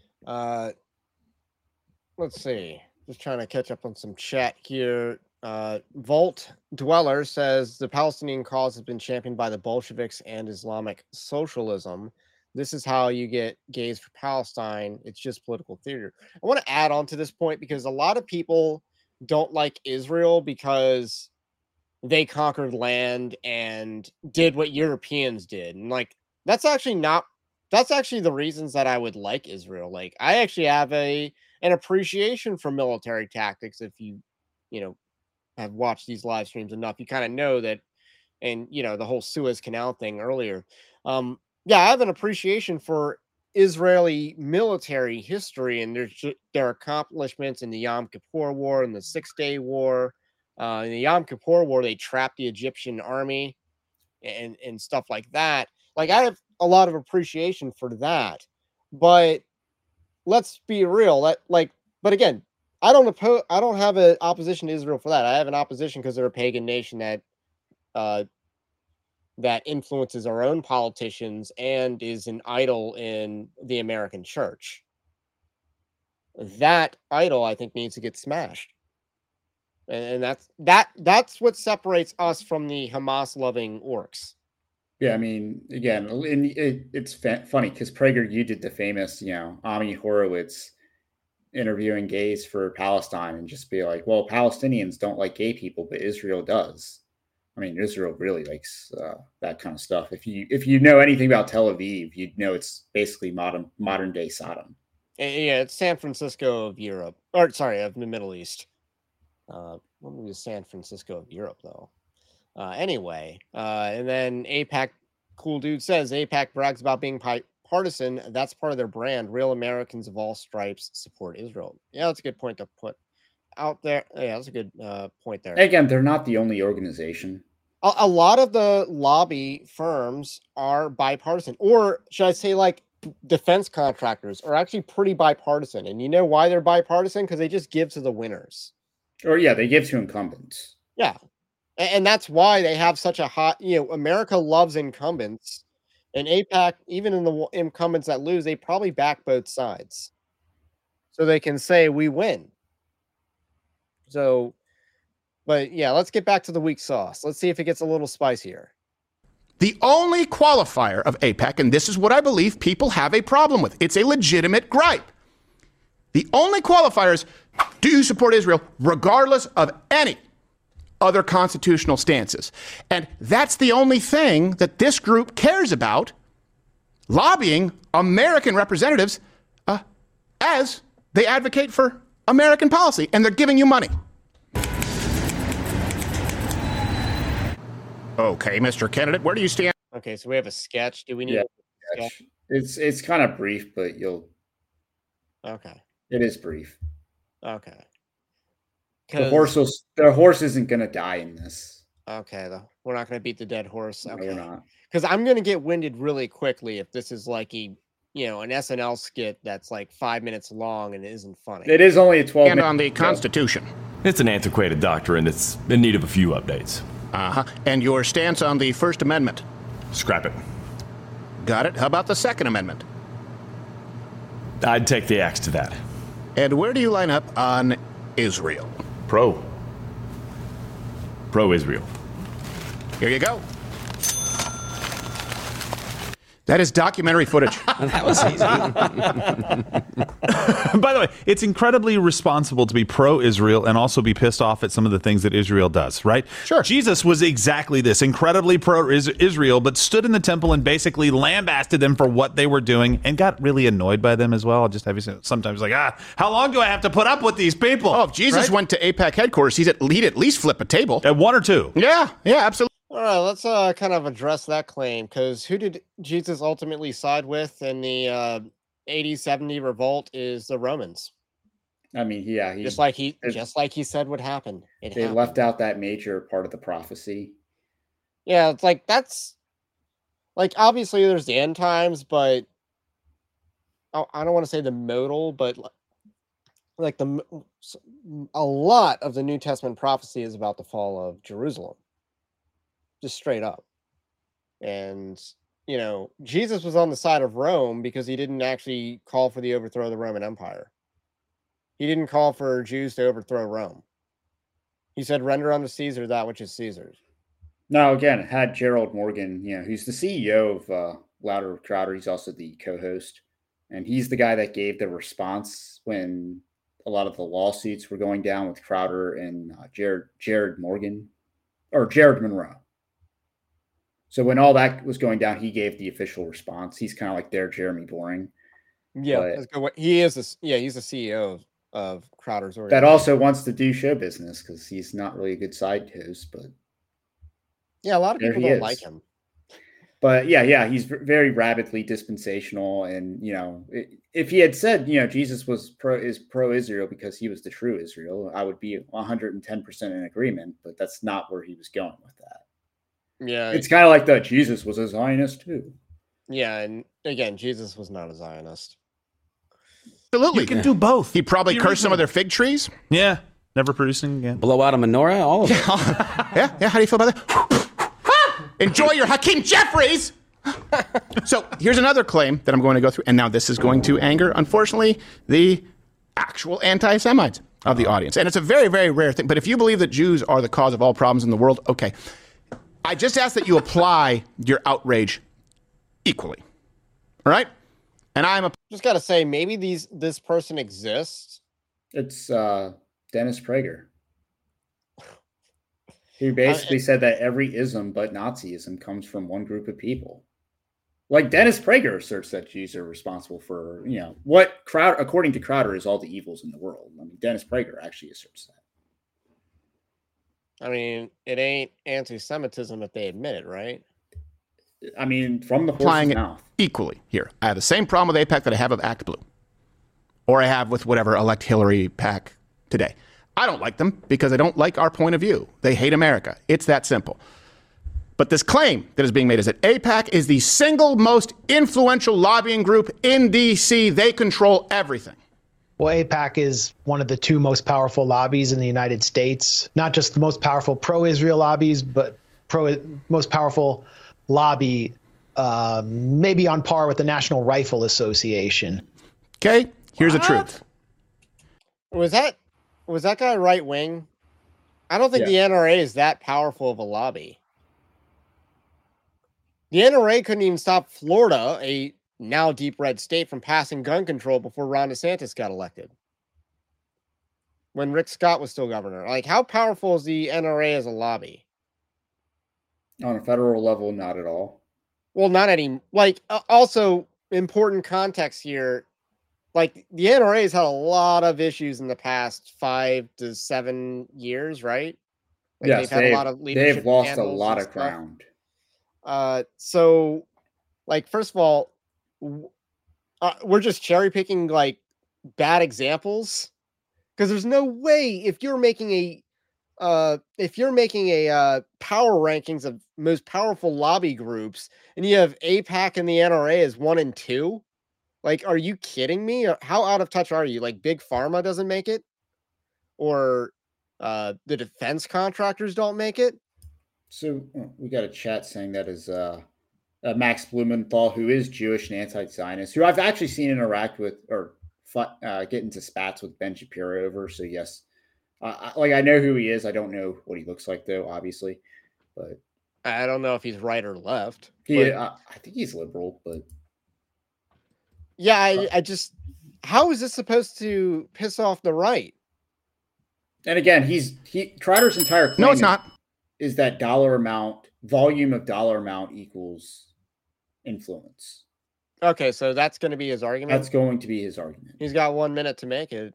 Let's see. Just trying to catch up on some chat here. Volt Dweller says the Palestinian cause has been championed by the Bolsheviks and Islamic socialism. This is how you get gays for Palestine. It's just political theater. I want to add on to this point because a lot of people don't like Israel because they conquered land and did what Europeans did. And that's actually the reasons that I would like Israel. Like, I actually have an appreciation for military tactics. If you have watched these live streams enough, you kind of know that. And the whole Suez Canal thing earlier. Yeah, I have an appreciation for Israeli military history and their accomplishments in the Yom Kippur War and the 6-Day War. In the Yom Kippur War, they trapped the Egyptian army and stuff like that. Like, I have a lot of appreciation for that. But let's be real. But again, I don't have an opposition to Israel for that. I have an opposition because they're a pagan nation that influences our own politicians and is an idol in the American church. That idol, I think, needs to get smashed. And that's what separates us from the Hamas-loving orcs. Yeah, I mean, again, it's funny because PragerU did the famous, Ami Horowitz interviewing gays for Palestine and just be like, well, Palestinians don't like gay people, but Israel does. I mean, Israel really likes that kind of stuff. If you know anything about Tel Aviv, you'd know it's basically modern day Sodom. Yeah, it's San Francisco of Europe, of the Middle East. What was San Francisco of Europe, though? Anyway, and then AIPAC, cool dude says AIPAC brags about being partisan. That's part of their brand. Real Americans of all stripes support Israel. Yeah, that's a good point to put out there. Yeah, that's a good point there. Again, they're not the only organization. A lot of the lobby firms are bipartisan, or should I say, like, defense contractors are actually pretty bipartisan. And you know why they're bipartisan? Because they just give to the winners. Or yeah, they give to incumbents. Yeah. And that's why they have such a hot, America loves incumbents. And AIPAC, even in the incumbents that lose, they probably back both sides. So they can say, we win. So, but yeah, let's get back to the weak sauce. Let's see if it gets a little spicier. The only qualifier of AIPAC, and this is what I believe people have a problem with, it's a legitimate gripe. The only qualifier is, do you support Israel regardless of any other constitutional stances? And that's the only thing that this group cares about, lobbying American representatives as they advocate for American policy, and they're giving you money. Okay, Mr. Candidate, where do you stand? Okay, so we have a sketch. Do we need a sketch? It's kind of brief, but Okay. It is brief. Okay. The horse isn't going to die in this. Okay, we're not going to beat the dead horse. Okay. No, we're not. Because I'm going to get winded really quickly if this is like an SNL skit that's like 5 minutes long and it isn't funny. It is only a 12 And on the Constitution. It's an antiquated doctrine. It's in need of a few updates. Uh-huh. And your stance on the First Amendment? Scrap it. Got it. How about the Second Amendment? I'd take the axe to that. And where do you line up on Israel? Pro-Israel. Here you go. That is documentary footage. That was easy. By the way, it's incredibly responsible to be pro-Israel and also be pissed off at some of the things that Israel does, right? Sure. Jesus was exactly this, incredibly pro-Israel, but stood in the temple and basically lambasted them for what they were doing and got really annoyed by them as well. I'll just have you sometimes like, how long do I have to put up with these people? Oh, if Jesus went to AIPAC headquarters, he'd at least flip a table. At one or two. Yeah, absolutely. All right, let's kind of address that claim, because who did Jesus ultimately side with in the AD-70 revolt is the Romans. I mean, yeah, just like he said would happen. They left out that major part of the prophecy. Yeah, it's like that's like obviously there's the end times, but I don't want to say the modal, but like a lot of the New Testament prophecy is about the fall of Jerusalem, just straight up. And Jesus was on the side of Rome because he didn't actually call for the overthrow of the Roman Empire. He didn't call for Jews to overthrow Rome. He said, "Render unto Caesar that which is Caesar's." Now, again, it had Gerald Morgan, who's the CEO of Louder with Crowder. He's also the co-host. And he's the guy that gave the response when a lot of the lawsuits were going down with Crowder and Jared Morgan, or Jared Monroe. So when all that was going down, he gave the official response. He's kind of like their Jeremy Boring. Yeah, he is. He's the CEO of Crowder's organization. That also wants to do show business because he's not really a good side host, but yeah, a lot of people don't like him. But yeah, he's very rabidly dispensational, and if he had said Jesus was pro-Israel because he was the true Israel, I would be 110% in agreement. But that's not where he was going with that. Yeah, it's kind of like that Jesus was a Zionist too. Yeah, and again, Jesus was not a Zionist. Absolutely, you can do both. He probably cursed some of their fig trees. Yeah, never producing again. Blow out a menorah, all of it. Yeah. How do you feel about that? Enjoy your Hakeem Jeffries. So here's another claim that I'm going to go through, and now this is going to anger, unfortunately, the actual anti-Semites of the audience. And it's a very, very rare thing. But if you believe that Jews are the cause of all problems in the world, okay. I just ask that you apply your outrage equally. All right? And just got to say, maybe this person exists. It's Dennis Prager. He basically said that every ism but Nazism comes from one group of people. Like Dennis Prager asserts that Jews are responsible for, what according to Crowder, is all the evils in the world. I mean, Dennis Prager actually asserts that. I mean, it ain't anti-Semitism if they admit it, right? I mean, from the horse's mouth. Equally here. I have the same problem with AIPAC that I have with Act Blue. Or I have with whatever Elect Hillary PAC today. I don't like them because I don't like our point of view. They hate America. It's that simple. But this claim that is being made is that AIPAC is the single most influential lobbying group in D.C. They control everything. Well, AIPAC is one of the two most powerful lobbies in the United States. Not just the most powerful pro-Israel lobbies, but most powerful lobby, maybe on par with the National Rifle Association. Okay, here's the truth. Was that guy right wing? I don't think the NRA is that powerful of a lobby. The NRA couldn't even stop Florida, a now deep red state, from passing gun control before Ron DeSantis got elected. When Rick Scott was still governor. Like, how powerful is the NRA as a lobby? On a federal level, not at all. Well, not any. Like, also, important context here. Like, the NRA has had a lot of issues in the past 5 to 7 years, right? Like, yes, they've had a lot of leadership. They've lost a lot of ground. So, like, first of all, we're just cherry picking like bad examples, because there's no way if you're making a power rankings of most powerful lobby groups and you have AIPAC and the NRA as 1 and 2. Like, are you kidding me? How out of touch are you? Like, Big Pharma doesn't make it, or the defense contractors don't make it. So we got a chat saying that is Max Blumenthal, who is Jewish and anti-Zionist, who I've actually seen interact with or get into spats with Ben Shapiro over. So yes, I know who he is. I don't know what he looks like though, obviously, but I don't know if he's right or left. I think he's liberal, but yeah, I just, how is this supposed to piss off the right? And again, Crowder's entire claim no, it's not. Is that volume of dollar amount equals influence. Okay, so that's going to be his argument? That's going to be his argument. He's got 1 minute to make it.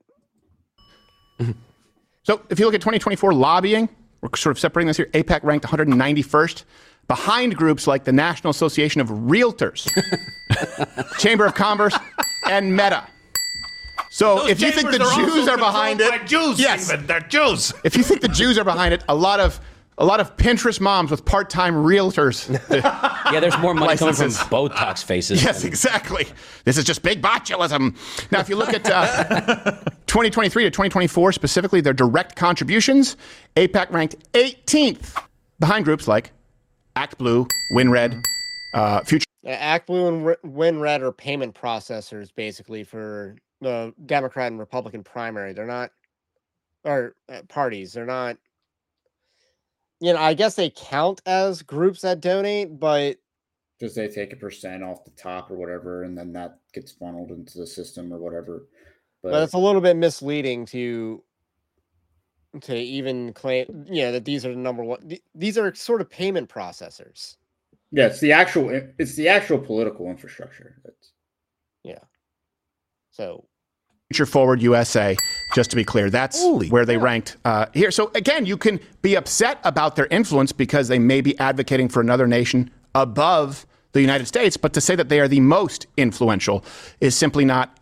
So if you look at 2024 lobbying, we're sort of separating this here. AIPAC ranked 191st, behind groups like the National Association of Realtors, Chamber of Commerce, and Meta. So Those if you think the chambers are Jews also are behind controlled it, by Jews, yes, Stephen, they're Jews. If you think the Jews are behind it, a lot of a lot of Pinterest moms with part-time realtors. Yeah, there's more money coming from Licenses. Botox faces. Yes, exactly. This is just big botulism. Now, if you look at 2023 to 2024 specifically, their direct contributions, AIPAC ranked 18th behind groups like Act Blue, WinRed, Future. Act Blue and WinRed are payment processors, basically, for the Democrat and Republican primary. They're not, or parties. They're not. I guess they count as groups that donate, but Because they take a percent off the top or whatever, and then that gets funneled into the system or whatever. but it's a little bit misleading to even claim, that these are the number one. These are sort of payment processors. yeah, it's the actual political infrastructure. So Future Forward USA, just to be clear, that's where they ranked here. So again, you can be upset about their influence because they may be advocating for another nation above the United States, but to say that they are the most influential is simply not.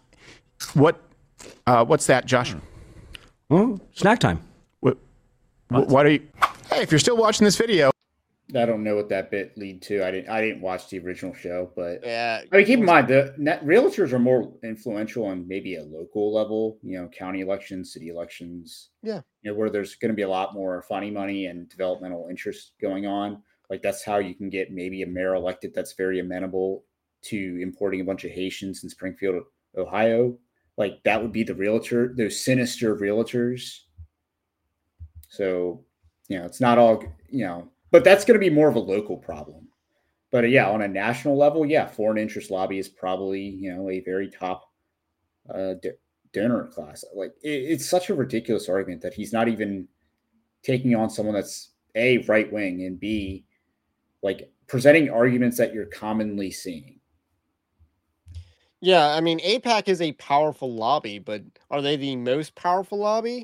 What's that, Josh? Well, snack time. What are you? Hey, if you're still watching this video, I don't know what that bit lead to. I didn't watch the original show, but yeah. I mean, keep in mind the realtors are more influential on maybe a local level, county elections, city elections. Yeah. Where there's going to be a lot more funny money and developmental interest going on. Like that's how you can get maybe a mayor elected that's very amenable to importing a bunch of Haitians in Springfield, Ohio. Like that would be the realtor, those sinister realtors. So, it's not all, but that's going to be more of a local problem. But yeah, on a national level, foreign interest lobby is probably, a very top donor class. Like it's such a ridiculous argument that he's not even taking on someone that's A, right wing, and B, like presenting arguments that you're commonly seeing. Yeah, I mean, AIPAC is a powerful lobby, but are they the most powerful lobby?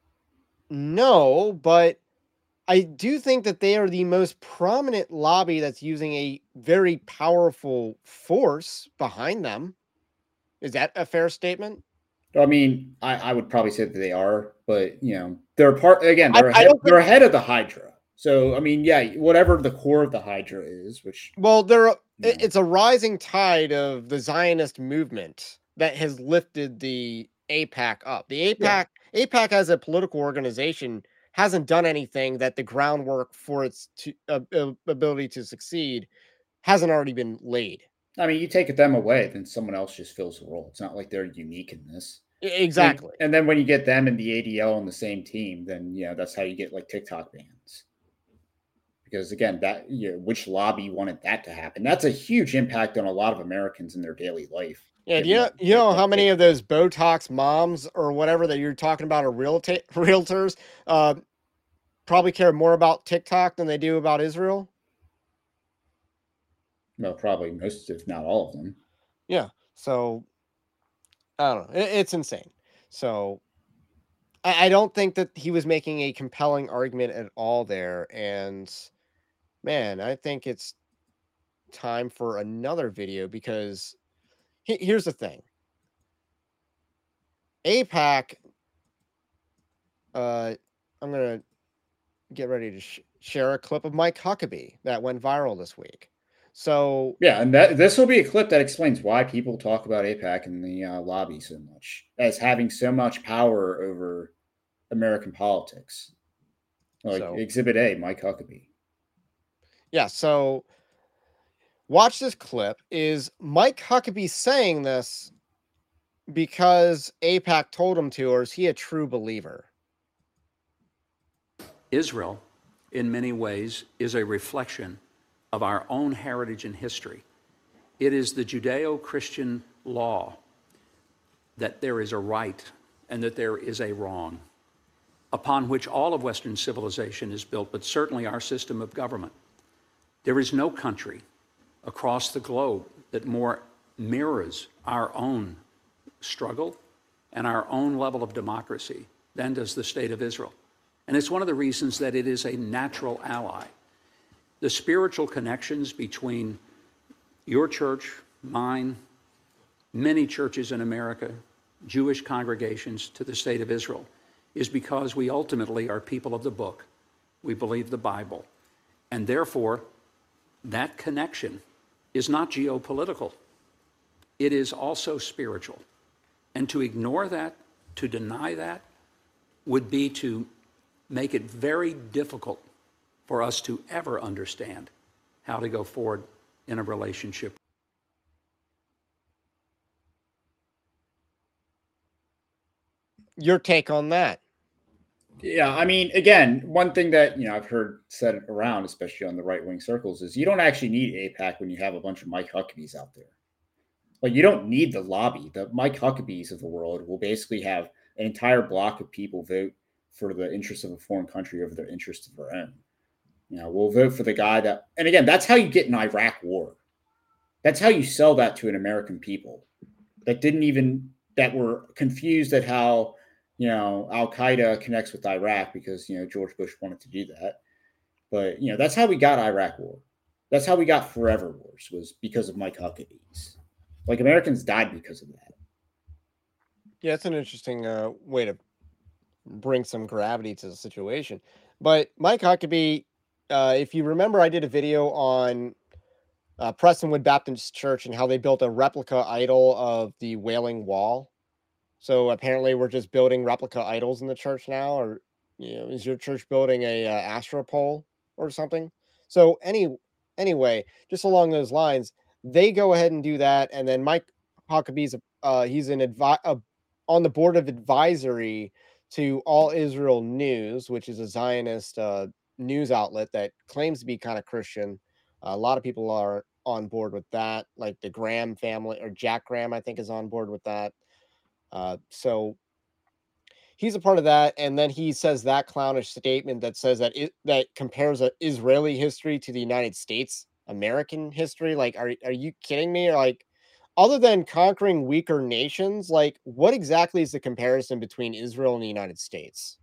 No, but I do think that they are the most prominent lobby that's using a very powerful force behind them. Is that a fair statement? I mean, I would probably say that they are, but they're they're ahead of the Hydra. So I mean, whatever the core of the Hydra is, which it's a rising tide of the Zionist movement that has lifted the AIPAC up. The AIPAC as a political organization hasn't done anything that the groundwork for its ability to succeed hasn't already been laid. I mean, you take them away, then someone else just fills the role. It's not like they're unique in this. Exactly. And then when you get them and the ADL on the same team, then that's how you get like TikTok bans. Because again, that which lobby wanted that to happen? That's a huge impact on a lot of Americans in their daily life. Yeah, you know how many of those Botox moms or whatever that you're talking about are realtors probably care more about TikTok than they do about Israel? Well, probably most, if not all of them. Yeah. So I don't know. It's insane. So I don't think that he was making a compelling argument at all there. And man, I think it's time for another video because here's the thing. AIPAC, I'm going to get ready to share a clip of Mike Huckabee that went viral this week. So yeah, and this will be a clip that explains why people talk about AIPAC in the lobby so much, as having so much power over American politics. Like Exhibit A, Mike Huckabee. Yeah, so watch this clip. Is Mike Huckabee saying this because AIPAC told him to, or is he a true believer? Israel, in many ways, is a reflection of our own heritage and history. It is the Judeo-Christian law that there is a right and that there is a wrong, upon which all of Western civilization is built, but certainly our system of government. There is no country across the globe that more mirrors our own struggle and our own level of democracy than does the State of Israel. And it's one of the reasons that it is a natural ally. The spiritual connections between your church, mine, many churches in America, Jewish congregations to the State of Israel is because we ultimately are people of the book. We believe the Bible. And therefore, that connection is not geopolitical. It is also spiritual. And to ignore that, to deny that, would be to make it very difficult for us to ever understand how to go forward in a relationship. Your take on that? Yeah, I mean, again, one thing that I've heard said around, especially on the right wing circles, is you don't actually need AIPAC when you have a bunch of Mike Huckabees out there. Like, you don't need the lobby. The Mike Huckabees of the world will basically have an entire block of people vote for the interests of a foreign country over the interests of their own. We'll vote for the guy that, and again, that's how you get an Iraq war. That's how you sell that to an American people that were confused at how Al Qaeda connects with Iraq because George Bush wanted to do that. But that's how we got Iraq war. That's how we got forever wars, was because of Mike Huckabees. Like, Americans died because of that. Yeah, it's an interesting way to bring some gravity to the situation. But Mike Huckabee, if you remember, I did a video on Prestonwood Baptist Church and how they built a replica idol of the Wailing Wall. So apparently we're just building replica idols in the church now, or is your church building a astropole or something? So anyway, just along those lines, they go ahead and do that, and then Mike Huckabee's he's on the board of advisory to All Israel News, which is a Zionist news outlet that claims to be kind of Christian. A lot of people are on board with that, like the Graham family, or Jack Graham, I think, is on board with that. So he's a part of that, and then he says that clownish statement that says that that compares Israeli history to the United States American history. Like, are you kidding me? Or, like, other than conquering weaker nations, like, what exactly is the comparison between Israel and the United States?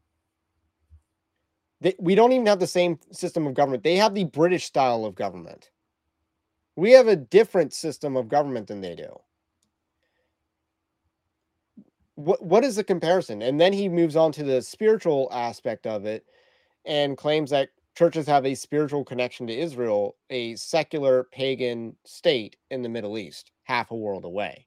We don't even have the same system of government. They have the British style of government. We have a different system of government than they do. What is the comparison? And then he moves on to the spiritual aspect of it and claims that churches have a spiritual connection to Israel, a secular pagan state in the Middle East, half a world away.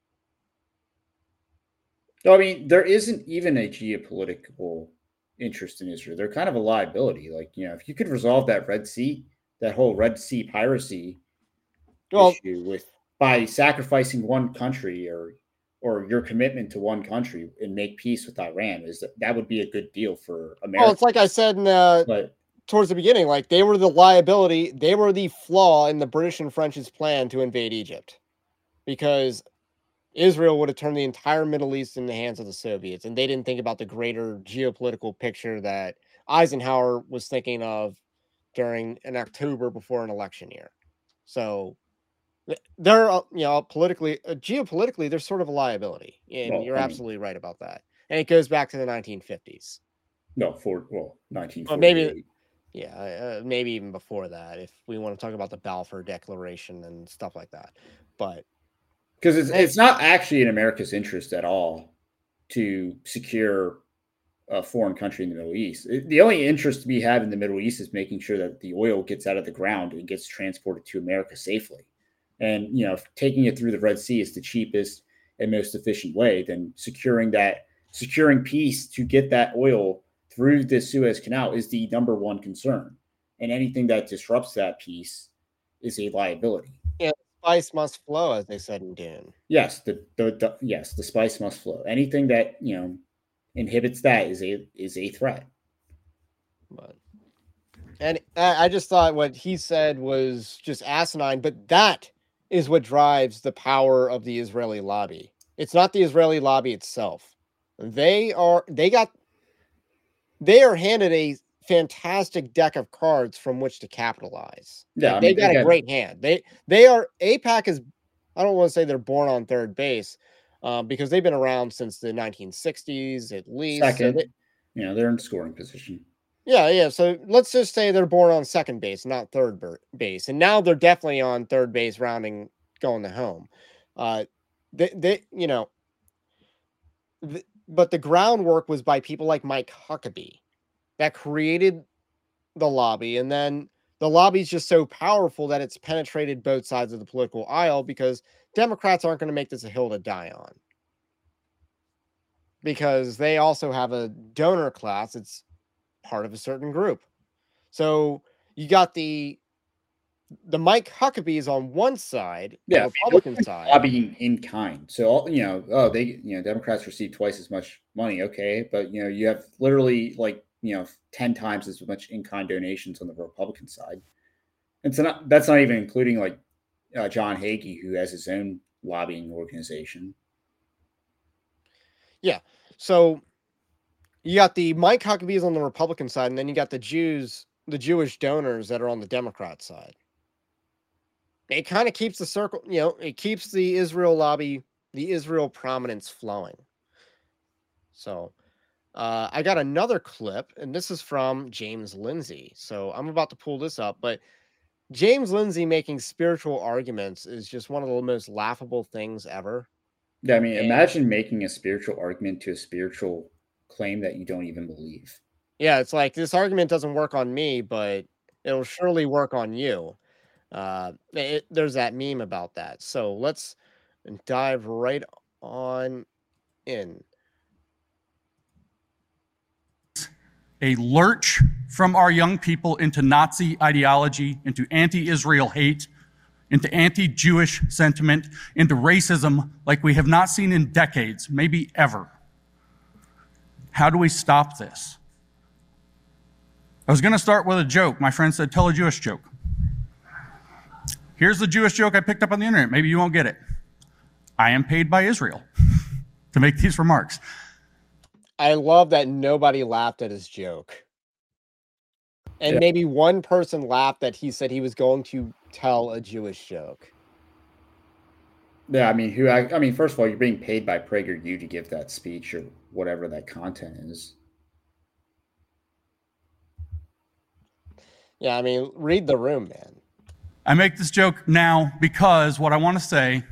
No, I mean, there isn't even a geopolitical interest in Israel. They're kind of a liability. Like, if you could resolve that whole Red Sea piracy issue by sacrificing one country or your commitment to one country and make peace with Iran, that would be a good deal for America. Well, it's like I said towards the beginning, like, they were the liability, they were the flaw in the British and French's plan to invade Egypt, because Israel would have turned the entire Middle East in the hands of the Soviets, and they didn't think about the greater geopolitical picture that Eisenhower was thinking of during an October before an election year. So they're, geopolitically, they're sort of a liability, and you're absolutely right about that. And it goes back to the 1950s. No, 1948. Well, maybe, maybe even before that, if we want to talk about the Balfour Declaration and stuff like that. But because it's not actually in America's interest at all to secure a foreign country in the Middle East. The only interest we have in the Middle East is making sure that the oil gets out of the ground and gets transported to America safely. And, taking it through the Red Sea is the cheapest and most efficient way. Then securing peace to get that oil through the Suez Canal is the number one concern. And anything that disrupts that peace is a liability. Yeah, the spice must flow, as they said in Dune. Yes, the spice must flow. Anything that inhibits that is a threat. And I just thought what he said was just asinine, but that is what drives the power of the Israeli lobby. It's not the Israeli lobby itself. They are handed a fantastic deck of cards from which to capitalize. Yeah, they got a great hand. They are, AIPAC is, I don't want to say they're born on third base, because they've been around since the 1960s at least. Second, so they're in scoring position. Yeah. So let's just say they're born on second base, not third base, and now they're definitely on third base, going to home. But the groundwork was by people like Mike Huckabee that created the lobby, and then the lobby's just so powerful that it's penetrated both sides of the political aisle because Democrats aren't going to make this a hill to die on. Because they also have a donor class. It's part of a certain group. So you got the Mike Huckabees on one side, Yeah, the Republican side. Lobbying in kind. So, Democrats receive twice as much money. Okay. But, you have literally 10 times as much in-kind donations on the Republican side. And so that's not even including John Hagee, who has his own lobbying organization. Yeah. So you got the Mike Huckabees on the Republican side, and then you got the Jewish donors that are on the Democrat side. It kind of keeps the circle, it keeps the Israel lobby, the Israel prominence flowing. So I got another clip, and this is from James Lindsay. So I'm about to pull this up, but James Lindsay making spiritual arguments is just one of the most laughable things ever. Yeah, I mean, imagine making a spiritual argument to a spiritual claim that you don't even believe. Yeah, it's like, this argument doesn't work on me, but it'll surely work on you. There's that meme about that. So let's dive right on in. A lurch from our young people into Nazi ideology, into anti-Israel hate, into anti-Jewish sentiment, into racism like we have not seen in decades, maybe ever. How do we stop this? I was going to start with a joke. My friend said, tell a Jewish joke. Here's the Jewish joke I picked up on the internet. Maybe you won't get it. I am paid by Israel to make these remarks. I love that nobody laughed at his joke. And maybe one person laughed that he said he was going to tell a Jewish joke. Yeah, I mean, first of all, you're being paid by PragerU to give that speech or whatever that content is. Yeah, I mean, read the room, man. I make this joke now because what I want to say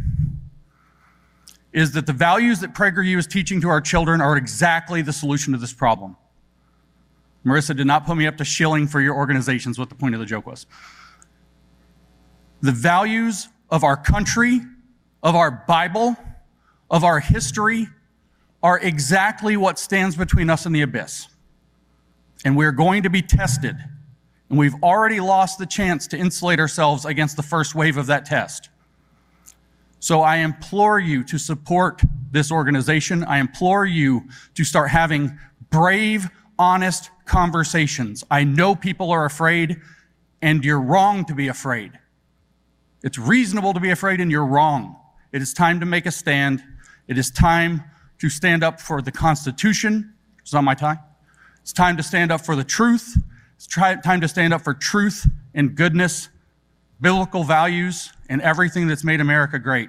is that the values that PragerU is teaching to our children are exactly the solution to this problem. Marissa did not put me up to shilling for your organizations, what the point of the joke was. The values of our country, of our Bible, of our history are exactly what stands between us and the abyss. And we're going to be tested. And we've already lost the chance to insulate ourselves against the first wave of that test. So I implore you to support this organization. I implore you to start having brave, honest conversations. I know people are afraid, and you're wrong to be afraid. It's reasonable to be afraid, and you're wrong. It is time to make a stand. It is time to stand up for the Constitution. It's not my time. It's time to stand up for the truth. It's time to stand up for truth and goodness, biblical values, and everything that's made America great.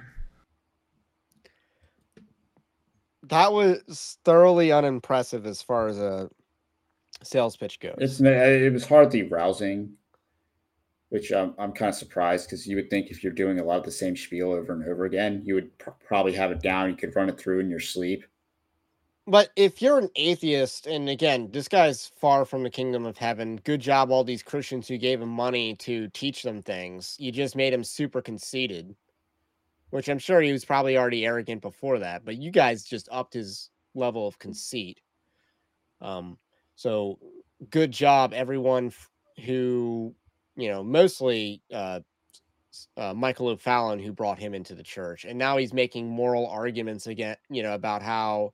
That was thoroughly unimpressive as far as a sales pitch goes. It was hardly rousing, which I'm kind of surprised, because you would think if you're doing a lot of the same spiel over and over again, you would probably have it down. You could run it through in your sleep. But if you're an atheist, and again, this guy's far from the kingdom of heaven, good job all these Christians who gave him money to teach them things. You just made him super conceited, which I'm sure he was probably already arrogant before that, but you guys just upped his level of conceit. So good job, everyone who, mostly Michael O'Fallon, who brought him into the church. And now he's making moral arguments again, about how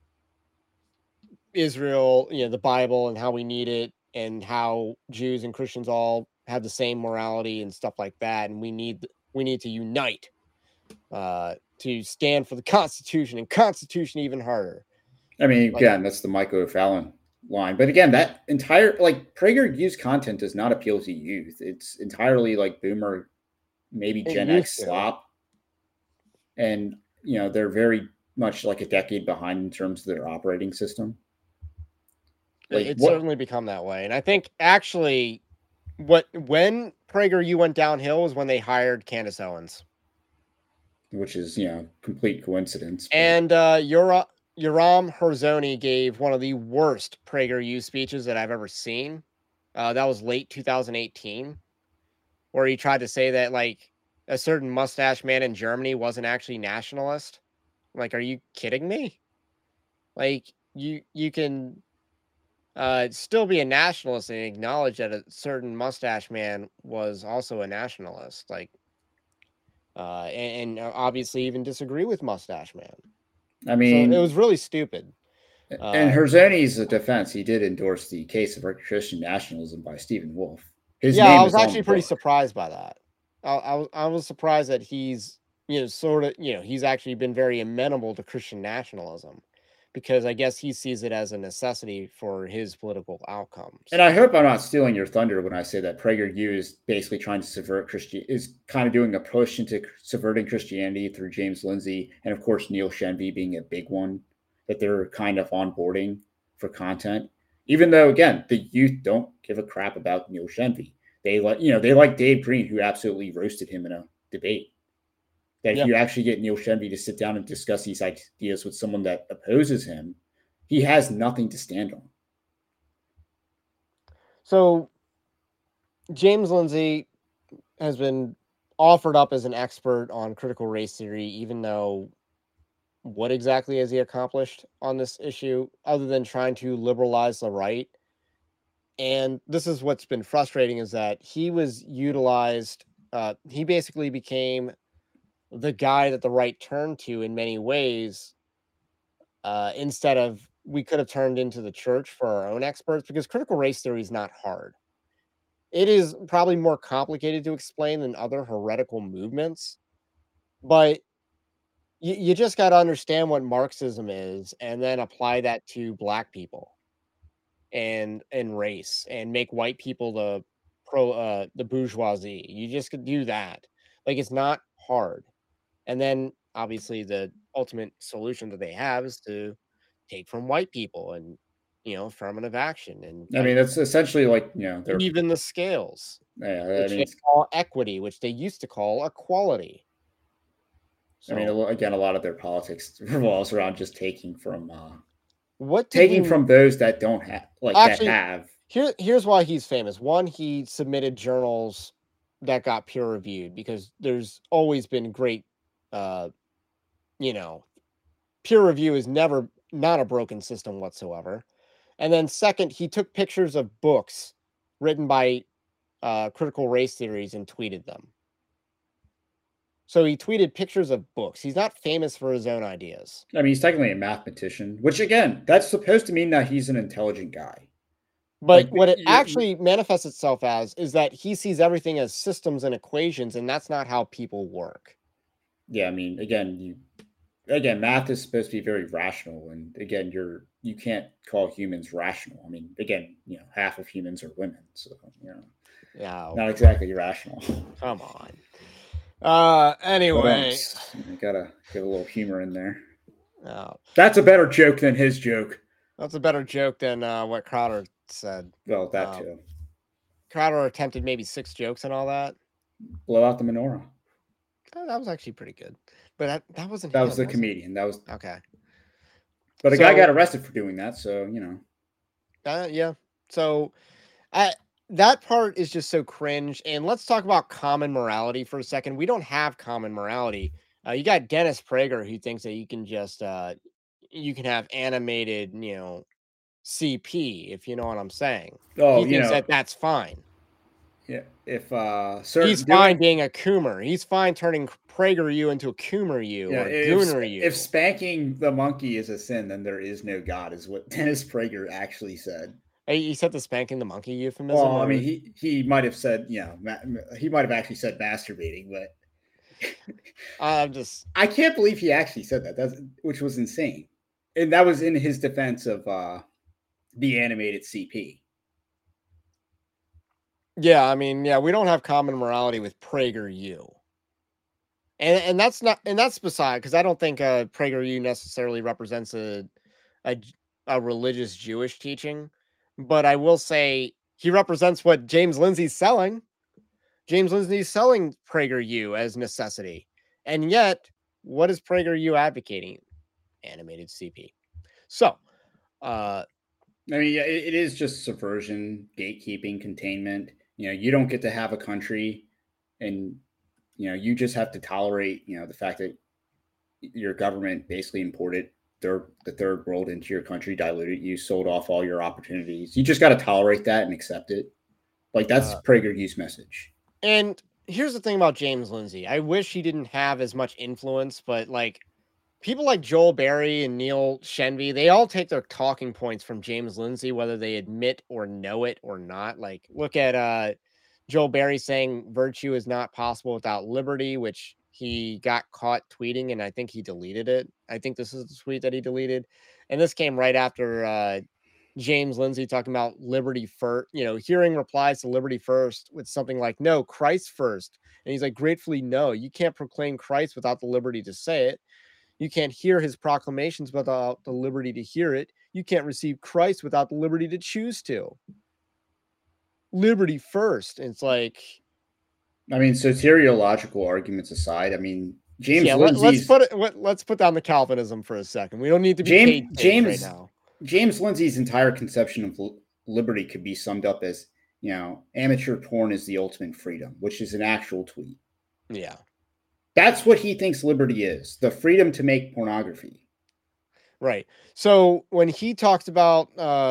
Israel, the Bible, and how we need it, and how Jews and Christians all have the same morality and stuff like that. And we need to unite to stand for the Constitution, and Constitution even harder. I mean, again, that's the Michael O'Fallon line. But again, that entire, PragerU's content does not appeal to youth. It's entirely boomer, maybe Gen X slop. And, they're very much a decade behind in terms of their operating system. It's certainly become that way. And I think actually when PragerU went downhill was when they hired Candace Owens. Which is, complete coincidence. But... And Yoram Herzoni gave one of the worst PragerU speeches that I've ever seen. That was late 2018, where he tried to say that like a certain mustache man in Germany wasn't actually nationalist. Like, are you kidding me? Like, you can still be a nationalist and acknowledge that a certain mustache man was also a nationalist. Like, and obviously even disagree with Mustache Man. I mean, so it was really stupid. In Herzoni's defense, he did endorse the Case of Christian Nationalism by Stephen Wolfe. His name I was is on actually the pretty book. surprised by that. I was surprised that he's, sort of, he's actually been very amenable to Christian nationalism, because I guess he sees it as a necessity for his political outcomes. And I hope I'm not stealing your thunder when I say that PragerU is basically trying to subvert is kind of doing a push into subverting Christianity through James Lindsay, and of course Neil Shenvi being a big one that they're kind of onboarding for content. Even though, again, the youth don't give a crap about Neil Shenvi. They like Dave Green, who absolutely roasted him in a debate. That if you actually get Neil Shenvi to sit down and discuss these ideas with someone that opposes him, he has nothing to stand on. So James Lindsay has been offered up as an expert on critical race theory, even though what exactly has he accomplished on this issue other than trying to liberalize the right? And this is what's been frustrating, is that he was utilized. He basically became the guy that the right turned to in many ways, instead of, we could have turned into the church for our own experts, because critical race theory is not hard. It is probably more complicated to explain than other heretical movements, but you just got to understand what Marxism is and then apply that to black people and race, and make white people the bourgeoisie. You just could do that. Like, it's not hard. And then obviously the ultimate solution that they have is to take from white people and, affirmative action. And I mean, that's essentially like, they're even the scales, which they call equity, which they used to call equality. I mean, again, a lot of their politics revolves around just taking from from those that don't have, that have. Here's why he's famous. One, he submitted journals that got peer reviewed, because there's always been great, peer review is not a broken system whatsoever. And then second, he took pictures of books written by critical race theories and tweeted them. So he tweeted pictures of books. He's not famous for his own ideas. I mean, he's technically a mathematician, which, again, that's supposed to mean that he's an intelligent guy. But what it actually manifests itself as is that he sees everything as systems and equations, and that's not how people work. Yeah, I mean, again, math is supposed to be very rational, and again, you can't call humans rational. I mean, again, half of humans are women, so not exactly rational. Come on. Anyway, you gotta get a little humor in there. Oh. That's a better joke than his joke. That's a better joke than what Crowder said. Well, that too. Crowder attempted maybe 6 jokes and all that. Blow out the menorah. Oh, that was actually pretty good, but that wasn't. That was the comedian. That was okay. But a guy got arrested for doing that, so yeah. So, that part is just so cringe. And let's talk about common morality for a second. We don't have common morality. You got Dennis Prager, who thinks that you can just you can have animated, CP, if you know what I'm saying. Oh, he thinks that that's fine. Yeah, if he's fine being a Coomer. He's fine turning PragerU into a Coomer-U or Gooner-U. If spanking the monkey is a sin, then there is no God, is what Dennis Prager actually said. He said the spanking the monkey euphemism. Well, I mean, he might have said, he might have actually said masturbating, but I can't believe he actually said that. Which was insane, and that was in his defense of the animated CP. Yeah, I mean, we don't have common morality with PragerU. And that's beside, because I don't think PragerU necessarily represents a religious Jewish teaching, but I will say he represents what James Lindsay's selling. James Lindsay's selling PragerU as necessity. And yet, what is PragerU advocating? Animated CP. So, I mean, yeah, it is just subversion, gatekeeping, containment. You don't get to have a country, and you just have to tolerate, the fact that your government basically imported the third world into your country, diluted you, sold off all your opportunities. You just got to tolerate that and accept it. Like, that's PragerU's message. And here's the thing about James Lindsay. I wish he didn't have as much influence, but like people like Joel Berry and Neil Shenvi, they all take their talking points from James Lindsay, whether they admit or know it or not. Like, look at Joel Berry saying virtue is not possible without liberty, which he got caught tweeting, and I think he deleted it. I think this is the tweet that he deleted. And this came right after James Lindsay talking about liberty first, hearing replies to liberty first with something like, no, Christ first. And he's like, gratefully, no, you can't proclaim Christ without the liberty to say it. You can't hear his proclamations without the liberty to hear it. You can't receive Christ without the liberty to choose to. Liberty first. And it's like, I mean, soteriological arguments aside, I mean, James Lindsay's... let's put down the Calvinism for a second. We don't need to be James right now. James Lindsay's entire conception of liberty could be summed up as, amateur porn is the ultimate freedom, which is an actual tweet. Yeah. That's what he thinks liberty is, the freedom to make pornography. Right. So when he talks about,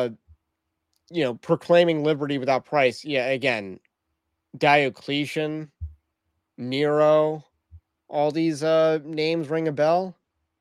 proclaiming liberty without price, again, Diocletian, Nero, all these names ring a bell.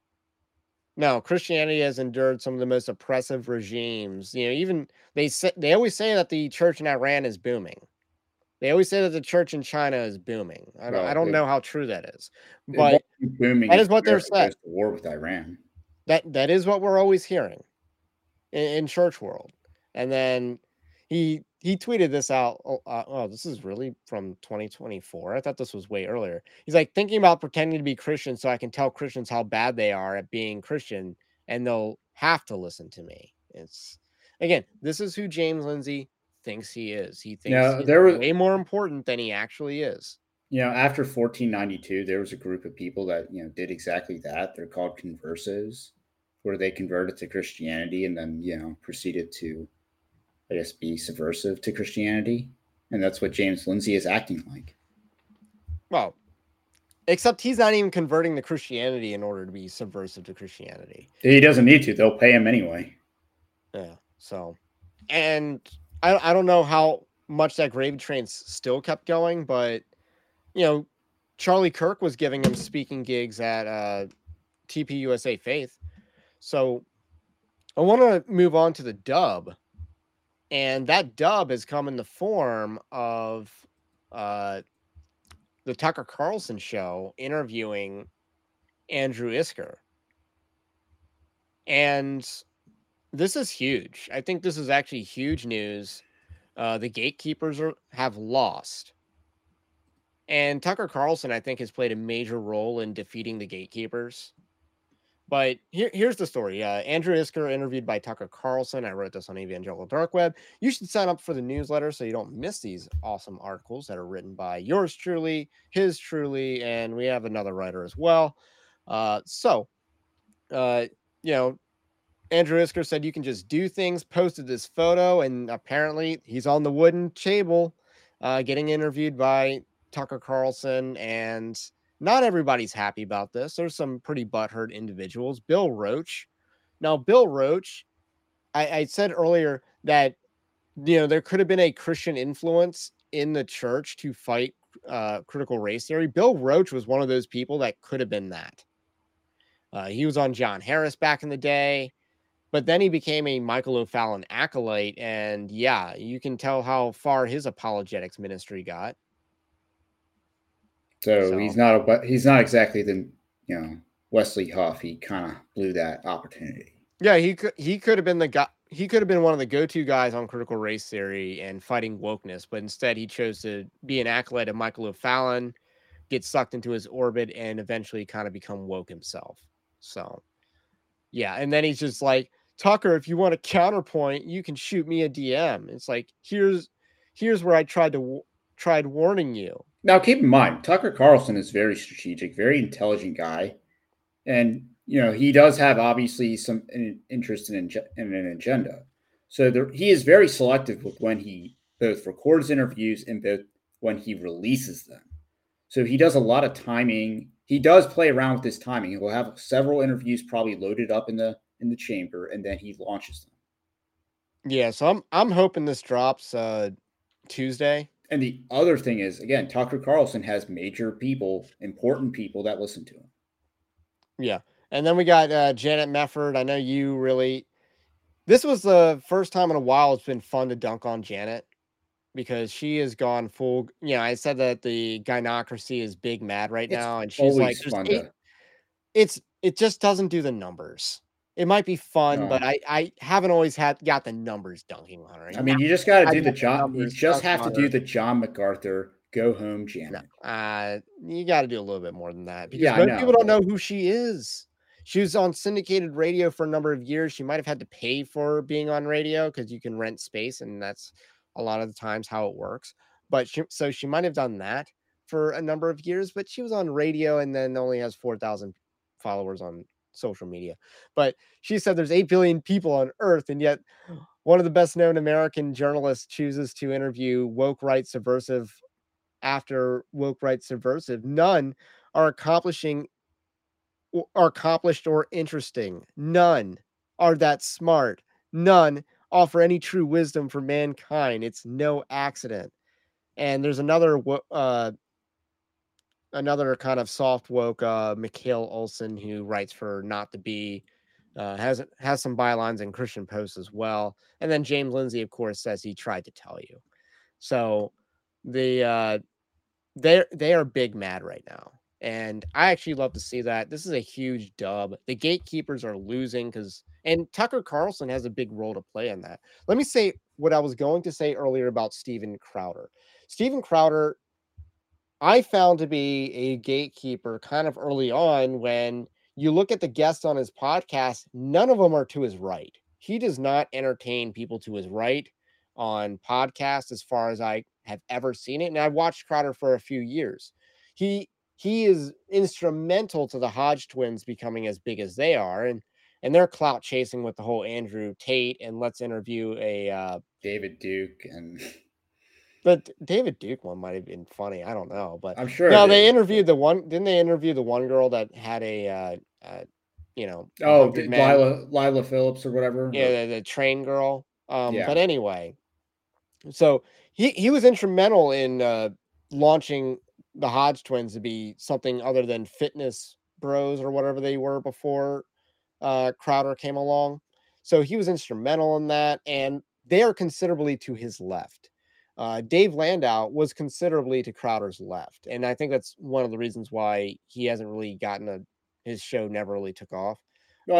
No, Christianity has endured some of the most oppressive regimes. Even they always say that the church in Iran is booming. They always say that the church in China is booming. I don't know how true that is, but booming that is what they're saying. The war with Iran. That is what we're always hearing in church world. And then he tweeted this out. This is really from 2024. I thought this was way earlier. He's like, thinking about pretending to be Christian so I can tell Christians how bad they are at being Christian, and they'll have to listen to me. It's, again, this is who James Lindsay thinks he is. He thinks he's way more important than he actually is. After 1492, there was a group of people that, did exactly that. They're called conversos, where they converted to Christianity and then, proceeded to, I guess, be subversive to Christianity. And that's what James Lindsay is acting like. Well, except he's not even converting to Christianity in order to be subversive to Christianity. He doesn't need to. They'll pay him anyway. Yeah. So, and I don't know how much that gravy train still kept going, but, Charlie Kirk was giving him speaking gigs at TPUSA Faith. So I want to move on to the dub. And that dub has come in the form of the Tucker Carlson show interviewing Andrew Isker. And this is huge. I think this is actually huge news. The gatekeepers have lost. And Tucker Carlson, I think, has played a major role in defeating the gatekeepers. But here's the story. Andrew Isker interviewed by Tucker Carlson. I wrote this on Evangelical Dark Web. You should sign up for the newsletter so you don't miss these awesome articles that are written by yours truly, his truly, and we have another writer as well. Andrew Isker said you can just do things, posted this photo, and apparently he's on the wooden table getting interviewed by Tucker Carlson, and not everybody's happy about this. There's some pretty butthurt individuals. Bill Roach. Now, Bill Roach, I said earlier that, there could have been a Christian influence in the church to fight critical race theory. Bill Roach was one of those people that could have been that. He was on John Harris back in the day, but then he became a Michael O'Fallon acolyte. And yeah, you can tell how far his apologetics ministry got. So he's not exactly the Wesley Huff. He kind of blew that opportunity. Yeah, he could have been the guy. He could have been one of the go-to guys on critical race theory and fighting wokeness, but instead he chose to be an acolyte of Michael O'Fallon, get sucked into his orbit, and eventually kind of become woke himself. So, yeah, and then he's just like, Tucker, if you want a counterpoint, you can shoot me a DM. It's like, here's where I tried warning you. Now, keep in mind, Tucker Carlson is very strategic, very intelligent guy. And, he does have obviously some interest in an agenda. So he is very selective with when he both records interviews and both when he releases them. So he does a lot of timing. He does play around with his timing. He'll have several interviews probably loaded up in the chamber, and then he launches them. Yeah, so I'm hoping this drops Tuesday. And the other thing is, again, Tucker Carlson has major people, important people that listen to him. Yeah. And then we got Janet Mefford. I know you really. This was the first time in a while it's been fun to dunk on Janet because she has gone full. I said that the gynocracy is big mad right now, and she's like, it just doesn't do the numbers. It might be fun, but I haven't always got the numbers dunking on her. I mean, you just got to do the John. You just have to do the John MacArthur go home, Janet. You got to do a little bit more than that because most people don't know who she is. She was on syndicated radio for a number of years. She might have had to pay for being on radio because you can rent space, and that's a lot of the times how it works. But she might have done that for a number of years, but she was on radio and then only has 4,000 followers on social media. But she said there's 8 billion people on Earth, and yet one of the best known American journalists chooses to interview woke right subversive after woke right subversive. None are accomplished or interesting. None are that smart. None offer any true wisdom for mankind. It's no accident. And there's another kind of soft woke, Mikhail Olson, who writes for Not to Be, has some bylines in Christian Post as well. And then James Lindsay, of course, says he tried to tell you. So they are big mad right now. And I actually love to see that. This is a huge dub. The gatekeepers are losing and Tucker Carlson has a big role to play in that. Let me say what I was going to say earlier about Steven Crowder. Steven Crowder, I found to be a gatekeeper kind of early on. When you look at the guests on his podcast, none of them are to his right. He does not entertain people to his right on podcasts as far as I have ever seen it. And I've watched Crowder for a few years. He is instrumental to the Hodge twins becoming as big as they are. And they're clout chasing with the whole Andrew Tate and let's interview a David Duke and... But David Duke one might have been funny. I don't know, but I'm sure. No, they interviewed the one. Didn't they interview the one girl that had Lila Phillips or whatever? Yeah, the train girl. But anyway, so he was instrumental in launching the Hodge twins to be something other than fitness bros or whatever they were before Crowder came along. So he was instrumental in that, and they are considerably to his left. Dave Landau was considerably to Crowder's left. And I think that's one of the reasons why he hasn't really his show never really took off. No,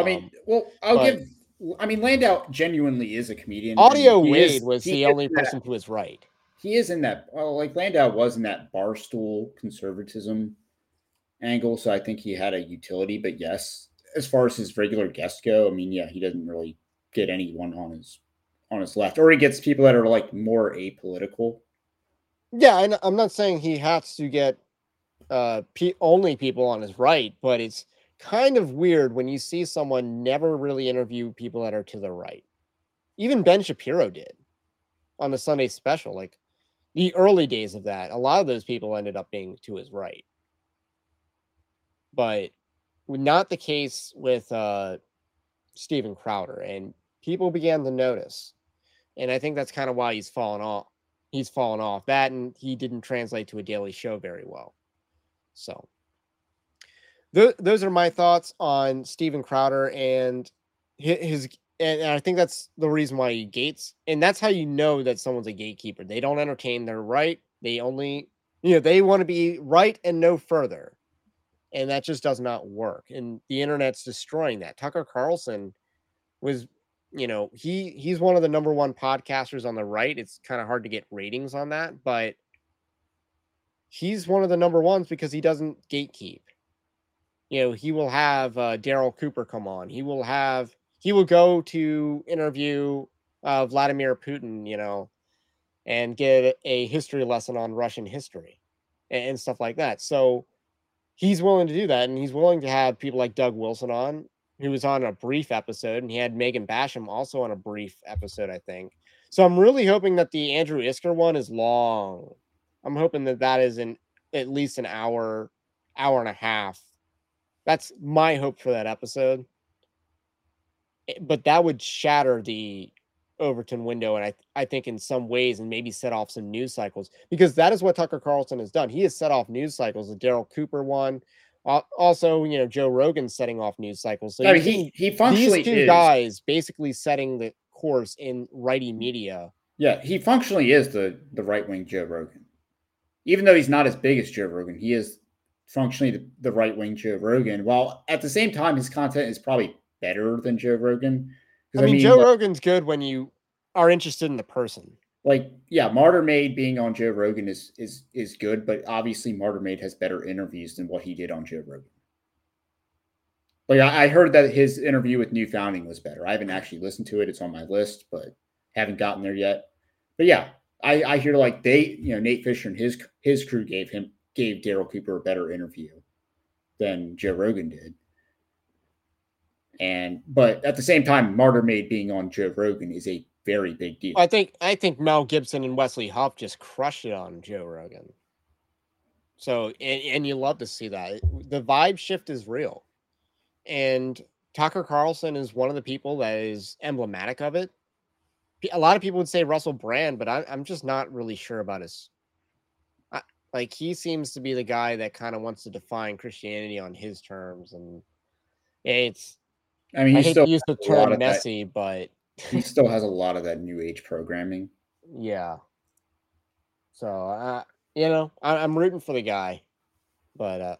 Landau genuinely is a comedian. Audio Wade was the only person to his right. He is in that, Landau was in that barstool conservatism angle. So I think he had a utility, but yes, as far as his regular guests go, he doesn't really get anyone on his left, or he gets people that are like more apolitical. Yeah, and I'm not saying he has to get only people on his right, but it's kind of weird when you see someone never really interview people that are to the right. Even Ben Shapiro did on the Sunday special, like the early days of that. A lot of those people ended up being to his right, but not the case with Steven Crowder, and people began to notice. And I think that's kind of why he's fallen off. He's fallen off that, and he didn't translate to a daily show very well. So those are my thoughts on Steven Crowder and his. And I think that's the reason why he gates. And that's how you know that someone's a gatekeeper. They don't entertain their right. They only, they want to be right and no further. And that just does not work. And the internet's destroying that. Tucker Carlson was, he's one of the number one podcasters on the right. It's kind of hard to get ratings on that, but he's one of the number ones because he doesn't gatekeep. He will have Daryl Cooper come on. He will go to interview Vladimir Putin, and get a history lesson on Russian history and stuff like that. So he's willing to do that, and he's willing to have people like Doug Wilson on. He was on a brief episode, and he had Megan Basham also on a brief episode, I think. So I'm really hoping that the Andrew Isker one is long. I'm hoping that is in at least an hour and a half. That's my hope for that episode. But that would shatter the Overton window, and I think in some ways, and maybe set off some news cycles, because that is what Tucker Carlson has done. He has set off news cycles. The Daryl Cooper one, also, Joe Rogan's setting off news cycles. So I mean, he functionally these two guys basically setting the course in righty media. Yeah, he functionally is the right wing Joe Rogan, even though he's not as big as Joe Rogan. He is functionally the right wing Joe Rogan. While at the same time, his content is probably better than Joe Rogan. I mean, Joe Rogan's good when you are interested in the person. Like, yeah, Martyr Made being on Joe Rogan is good, but obviously Martyr Made has better interviews than what he did on Joe Rogan. Like, I heard that his interview with New Founding was better. I haven't actually listened to it. It's on my list, but haven't gotten there yet. But yeah, I hear like Nate Fisher and his crew gave Daryl Cooper a better interview than Joe Rogan did. But at the same time, Martyr Made being on Joe Rogan is a very big deal. I think Mel Gibson and Wesley Huff just crushed it on Joe Rogan. So, and you love to see that. The vibe shift is real. And Tucker Carlson is one of the people that is emblematic of it. A lot of people would say Russell Brand, but I'm just not really sure about his. Like, he seems to be the guy that kind of wants to define Christianity on his terms, and it's. I mean, I hate to use the term messy, but he still has a lot of that new age programming. Yeah. So, I'm rooting for the guy, but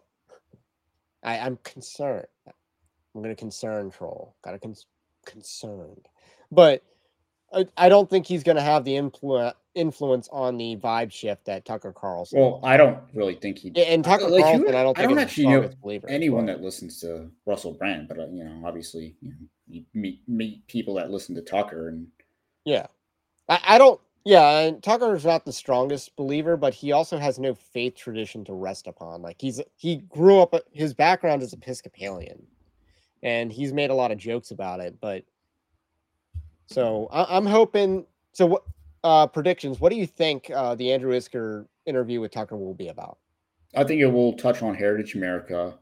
I'm concerned. I'm going to concern troll. Got to concerned. But I don't think he's going to have the influence on the vibe shift that Tucker Carlson. Well, I don't really think he. And Tucker Carlson, I don't actually know anyone that listens to Russell Brand, but obviously, you meet people that listen to Tucker, and yeah, I don't. Yeah, and Tucker's not the strongest believer, but he also has no faith tradition to rest upon. Like, he grew up. His background is Episcopalian, and he's made a lot of jokes about it. But so I'm hoping. So what predictions? What do you think the Andrew Isker interview with Tucker will be about? I think it will touch on Heritage America.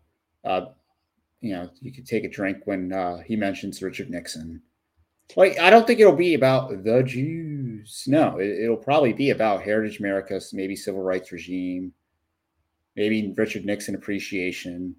You could take a drink when he mentions Richard Nixon. Like, I don't think it'll be about the Jews. No, it'll probably be about Heritage America, maybe civil rights regime, maybe Richard Nixon appreciation.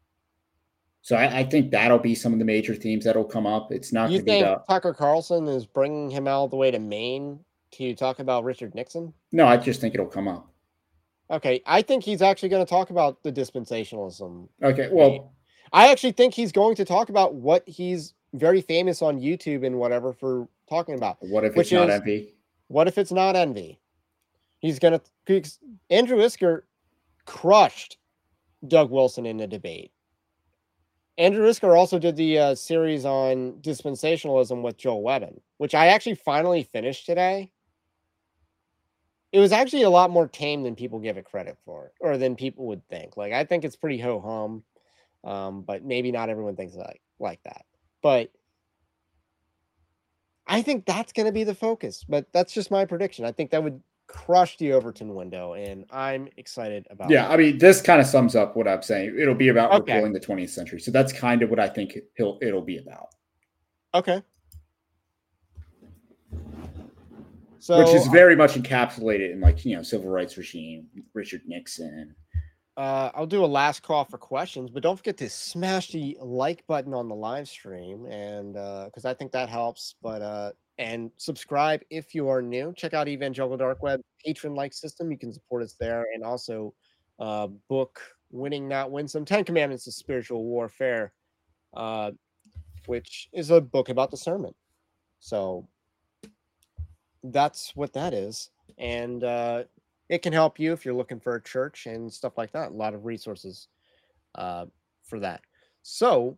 So I think that'll be some of the major themes that'll come up. It's not going to be about. Tucker Carlson is bringing him all the way to Maine to talk about Richard Nixon? No, I just think it'll come up. Okay, I think he's actually going to talk about the dispensationalism. Okay, well, I actually think he's going to talk about what he's very famous on YouTube and whatever for talking about. What if it's not envy? What if it's not envy? He's going to. Andrew Isker crushed Doug Wilson in the debate. Andrew Isker also did the series on dispensationalism with Joel Webbin, which I actually finally finished today. It was actually a lot more tame than people give it credit for, or than people would think. Like, I think it's pretty ho-hum, but maybe not everyone thinks like that. But I think that's going to be the focus. But that's just my prediction. I think that would crush the Overton window, and I'm excited about. Yeah, I mean, this kind of sums up what I'm saying. It'll be about repealing the 20th century. So that's kind of what I think it'll be about. Okay. So, which is very much encapsulated in civil rights regime, Richard Nixon. I'll do a last call for questions, but don't forget to smash the like button on the live stream, and because I think that helps. But and subscribe if you are new. Check out Evangelical Dark Web patron-like system. You can support us there, and also book Winning Not Winsome: 10 Commandments of Spiritual Warfare, which is a book about discernment. So that's what that is, and it can help you if you're looking for a church and stuff like that. A lot of resources for that. So,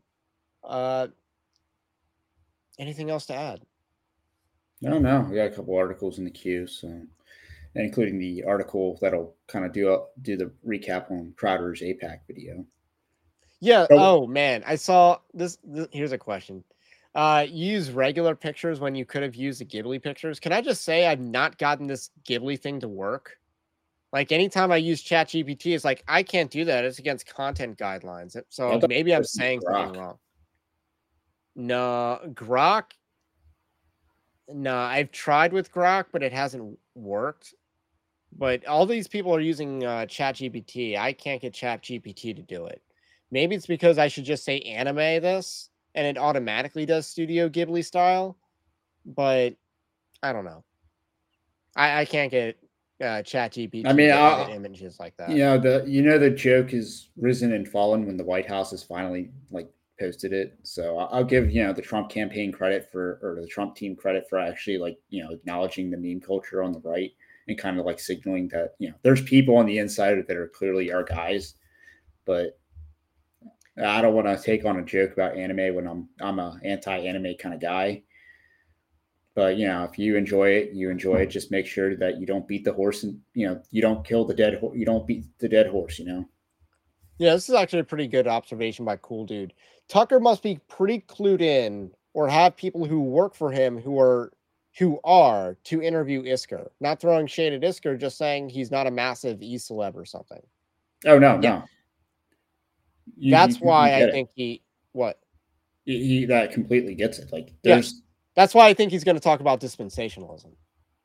anything else to add? No. We got a couple articles in the queue, so including the article that'll kind of do the recap on Crowder's AIPAC video. Yeah. So- Oh man, I saw this. Here's a question. Use regular pictures when you could have used the Ghibli pictures. Can I just say I've not gotten this Ghibli thing to work? Like anytime I use ChatGPT, it's like I can't do that. It's against content guidelines. So thought maybe I'm it was saying something Grok. wrong. No, Grok. No, I've tried with Grok, but it hasn't worked. But all these people are using ChatGPT. I can't get ChatGPT to do it. Maybe it's because I should just say anime this, and it automatically does Studio Ghibli style. But I don't know. I can't get ChatGPT I mean, to edit images like that. the joke is risen and fallen when the White House has finally posted it. So I'll give the Trump campaign credit or the Trump team credit for actually acknowledging the meme culture on the right and kind of signaling that there's people on the inside that are clearly our guys, but I don't want to take on a joke about anime when I'm a anti-anime kind of guy. But if you enjoy it, you enjoy it. Just make sure that you don't beat the horse, and you don't kill the dead. You don't beat the dead horse. Yeah, this is actually a pretty good observation by Cool Dude. Tucker must be pretty clued in, or have people who work for him who are to interview Isker. Not throwing shade at Isker, just saying he's not a massive e-celeb or something. Oh no. That's why I think he that completely gets it. Yes. That's why I think he's going to talk about dispensationalism.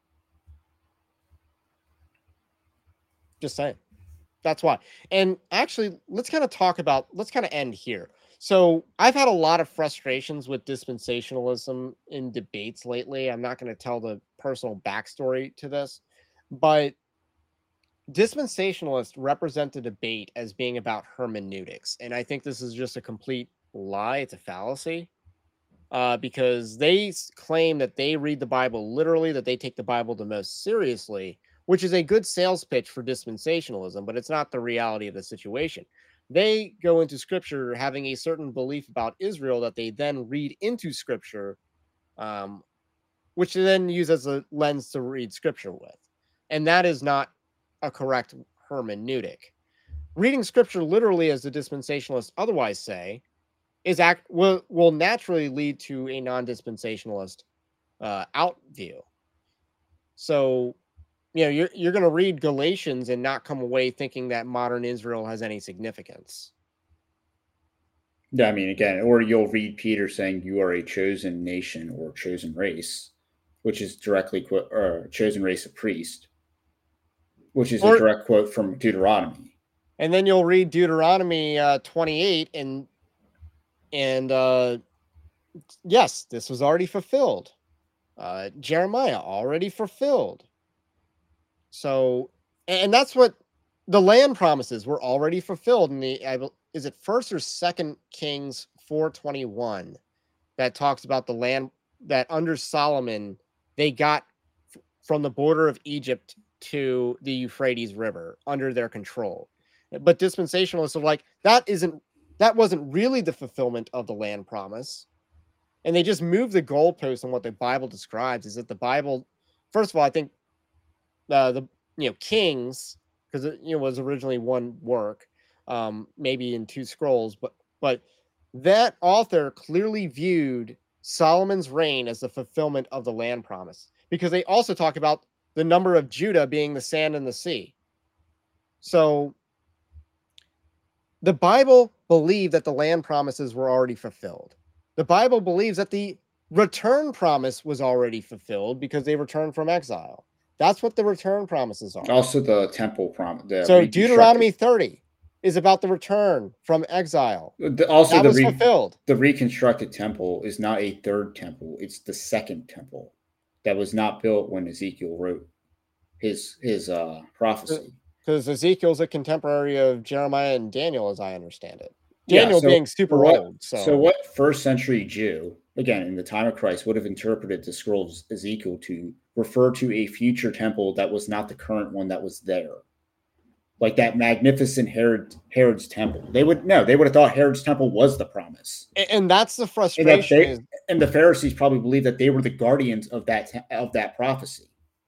Just saying. That's why. And actually, let's kind of end here. So I've had a lot of frustrations with dispensationalism in debates lately. I'm not going to tell the personal backstory to this, but dispensationalists represent the debate as being about hermeneutics. And I think this is just a complete lie. It's a fallacy. Because they claim that they read the Bible literally, that they take the Bible the most seriously, which is a good sales pitch for dispensationalism, but it's not the reality of the situation. They go into Scripture having a certain belief about Israel that they then read into Scripture, which they then use as a lens to read Scripture with. And that is not a correct hermeneutic. Reading Scripture literally, as the dispensationalists otherwise say, will naturally lead to a non-dispensationalist out view. So, you're going to read Galatians and not come away thinking that modern Israel has any significance. Yeah, I mean, again, or you'll read Peter saying you are a chosen nation or chosen race, which is directly chosen race of priest, which is a direct quote from Deuteronomy. And then you'll read Deuteronomy 28 and yes, this was already fulfilled. Jeremiah already fulfilled. So, and that's what the land promises were already fulfilled in is it 1st or 2nd Kings 4:21 that talks about the land that under Solomon they got from the border of Egypt to the Euphrates River under their control. But dispensationalists are like, that wasn't really the fulfillment of the land promise. And they just move the goalpost on what the Bible describes. Is that the Bible, first of all, I think Kings, because it was originally one work, maybe in 2 scrolls, but that author clearly viewed Solomon's reign as the fulfillment of the land promise, because they also talk about the number of Judah being the sand in the sea. So the Bible believed that the land promises were already fulfilled. The Bible believes that the return promise was already fulfilled because they returned from exile. That's what the return promises are. Also the temple promise. So Deuteronomy 30 is about the return from exile. Also, that was fulfilled. The reconstructed temple is not a third temple. It's the second temple that was not built when Ezekiel wrote his prophecy. Because Ezekiel's a contemporary of Jeremiah and Daniel, as I understand it. Daniel being super old. So what first century Jew, again, in the time of Christ, would have interpreted the scroll of Ezekiel to refer to a future temple that was not the current one that was there? Like that magnificent Herod's temple. They would have thought Herod's temple was the promise. And that's the frustration. And the Pharisees probably believed that they were the guardians of that prophecy.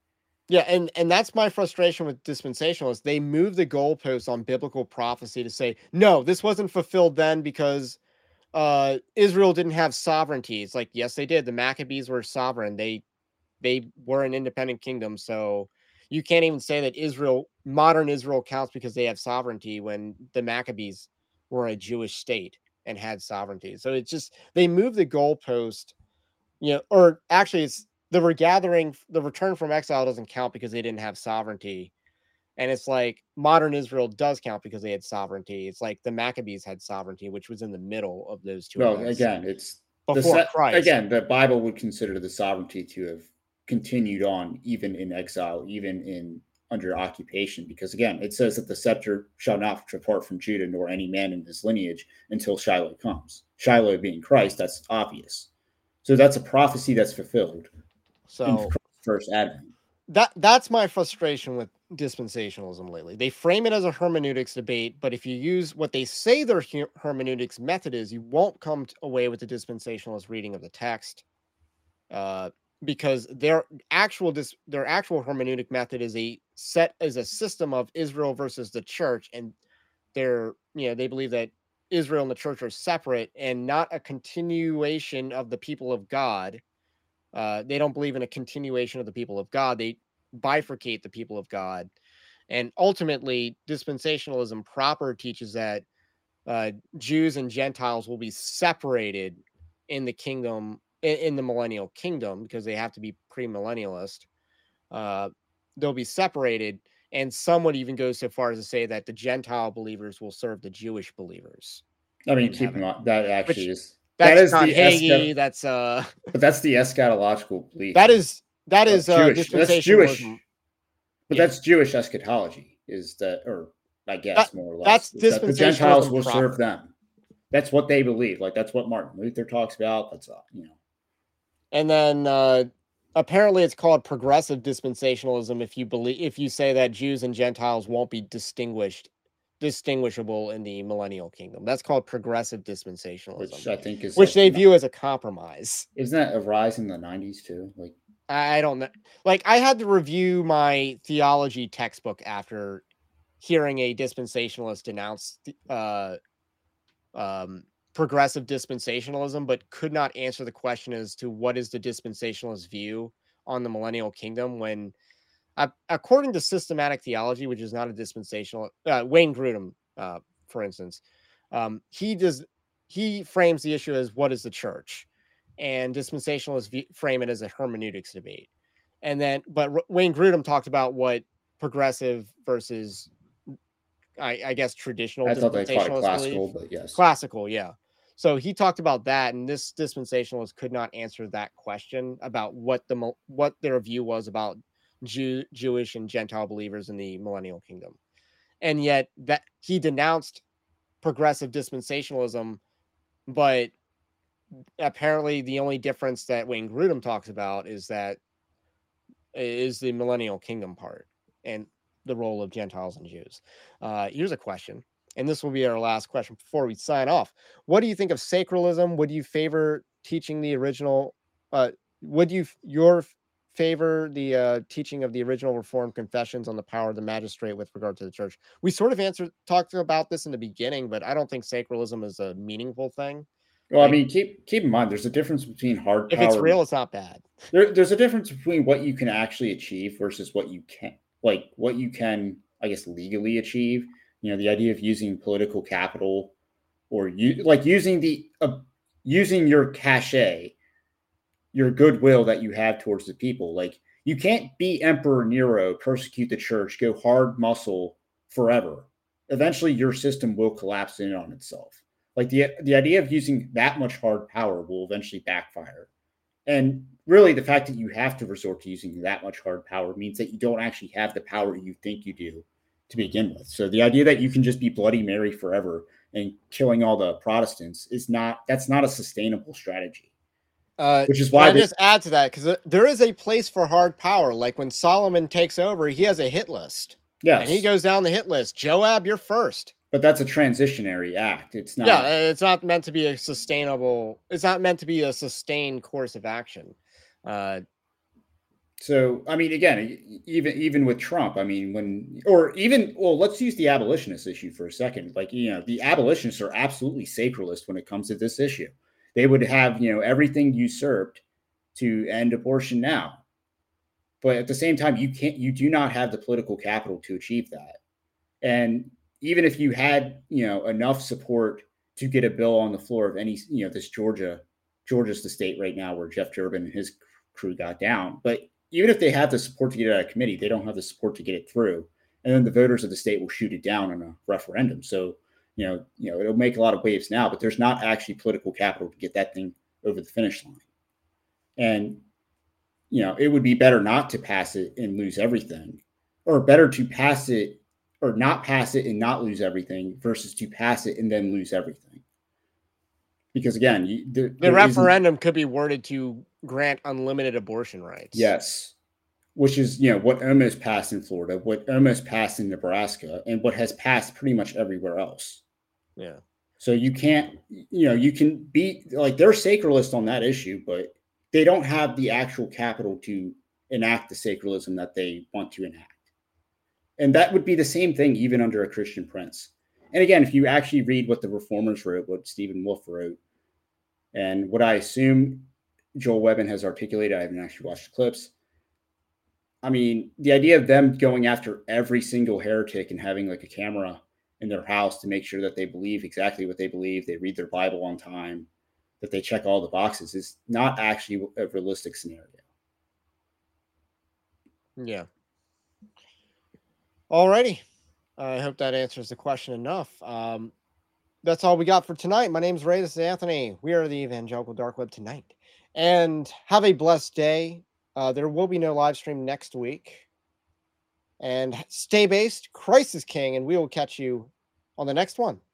Yeah, and that's my frustration with dispensationalists. They move the goalposts on biblical prophecy to say, no, this wasn't fulfilled then because Israel didn't have sovereignty. It's like, yes, they did. The Maccabees were sovereign. They were an independent kingdom. So you can't even say that modern Israel counts because they have sovereignty when the Maccabees were a Jewish state and had sovereignty. So it's just, they move the goalpost, or actually it's the return from exile doesn't count because they didn't have sovereignty. And it's like modern Israel does count because they had sovereignty. It's like the Maccabees had sovereignty, which was in the middle of those two Well, events. again, it's before Christ. Again, the Bible would consider the sovereignty to have continued on even in exile, even in under occupation, because again, it says that the scepter shall not depart from Judah, nor any man in his lineage until Shiloh comes. Shiloh being Christ, that's obvious. So that's a prophecy that's fulfilled. So in first advent. That's my frustration with dispensationalism lately. They frame it as a hermeneutics debate, but if you use what they say their hermeneutics method is, you won't come away with the dispensationalist reading of the text, because their actual hermeneutic method is a system of Israel versus the church, and they believe that Israel and the church are separate and not a continuation of the people of God. They don't believe in a continuation of the people of God. They bifurcate the people of God. And ultimately, dispensationalism proper teaches that Jews and Gentiles will be separated in the kingdom, in the millennial kingdom, because they have to be premillennialist. They'll be separated. And some would even go so far as to say that the Gentile believers will serve the Jewish believers. I mean, keep in mind that actually is. That's not Hagee. That's but that's the eschatological belief. That is Jewish. That's Jewish. But Yeah. that's Jewish eschatology. Is that, or I guess more or less, that's that the Gentiles will dispensationalism serve proper. them. That's what they believe. Like that's what Martin Luther talks about. That's And then apparently it's called progressive dispensationalism if you say that Jews and Gentiles won't be distinguishable in the millennial kingdom. That's called progressive dispensationalism, which I think is which they view as a compromise. Isn't that a rise in the 90s too? Like I don't know. Like I had to review my theology textbook after hearing a dispensationalist denounce progressive dispensationalism, but could not answer the question as to what is the dispensationalist view on the millennial kingdom when, according to systematic theology, which is not a dispensational, Wayne Grudem, for instance, he frames the issue as what is the church, and dispensationalists frame it as a hermeneutics debate. And then, but Wayne Grudem talked about what progressive versus, I guess, traditional. I thought they called it classical, believe. but yes, classical, yeah. So he talked about that, and this dispensationalist could not answer that question about what their view was about Jewish and Gentile believers in the millennial kingdom. And yet that he denounced progressive dispensationalism, but apparently the only difference that Wayne Grudem talks about is the millennial kingdom part and the role of Gentiles and Jews. Here's a question, and this will be our last question before we sign off. What do you think of sacralism? Would you favor teaching the original? Would you favor the teaching of the original Reformed confessions on the power of the magistrate with regard to the church? We sort of talked about this in the beginning, but I don't think sacralism is a meaningful thing. Well, I mean, keep in mind, there's a difference between hard power. If it's real, it's not bad. There's a difference between what you can actually achieve versus what you can, I guess, legally achieve. You know, the idea of using political capital or using your cachet, your goodwill that you have towards the people. Like, you can't be Emperor Nero, persecute the church, go hard muscle forever. Eventually, your system will collapse in on itself. Like the idea of using that much hard power will eventually backfire. And really, the fact that you have to resort to using that much hard power means that you don't actually have the power you think you do to begin with. So the idea that you can just be Bloody Mary forever and killing all the Protestants that's not a sustainable strategy. Which is why I just add to that, because there is a place for hard power. Like when Solomon takes over, he has a hit list. Yes. And he goes down the hit list. Joab, you're first. But that's a transitionary act. It's not. Yeah, it's not meant to be a sustained course of action. So, I mean, again, even with Trump, I mean, let's use the abolitionist issue for a second. Like, the abolitionists are absolutely sacralist when it comes to this issue. They would have, everything usurped to end abortion now. But at the same time, you do not have the political capital to achieve that. And even if you had, enough support to get a bill on the floor of any, this Georgia's the state right now where Jeff Durbin and his crew got down. But even if they have the support to get it out of committee, they don't have the support to get it through. And then the voters of the state will shoot it down in a referendum. So, it'll make a lot of waves now, but there's not actually political capital to get that thing over the finish line. And, it would be better not to pass it and lose everything, or better to pass it or not pass it and not lose everything versus to pass it and then lose everything. Because again, the referendum could be worded to grant unlimited abortion rights. Yes. Which is, what almost passed in Florida, what almost passed in Nebraska, and what has passed pretty much everywhere else. Yeah. So you can't, you can be like, they're sacralist on that issue, but they don't have the actual capital to enact the sacralism that they want to enact. And that would be the same thing even under a Christian prince. And again, if you actually read what the reformers wrote, what Stephen Wolfe wrote, and what I assume Joel Webbin has articulated, I haven't actually watched the clips. I mean, the idea of them going after every single heretic and having like a camera in their house to make sure that they believe exactly what they believe, they read their Bible on time, that they check all the boxes is not actually a realistic scenario. Yeah. Alrighty. I hope that answers the question enough. That's all we got for tonight. My name's Ray. This is Anthony. We are the Evangelical Dark Web tonight. And have a blessed day. There will be no live stream next week. And stay based. Christ is King. And we will catch you on the next one.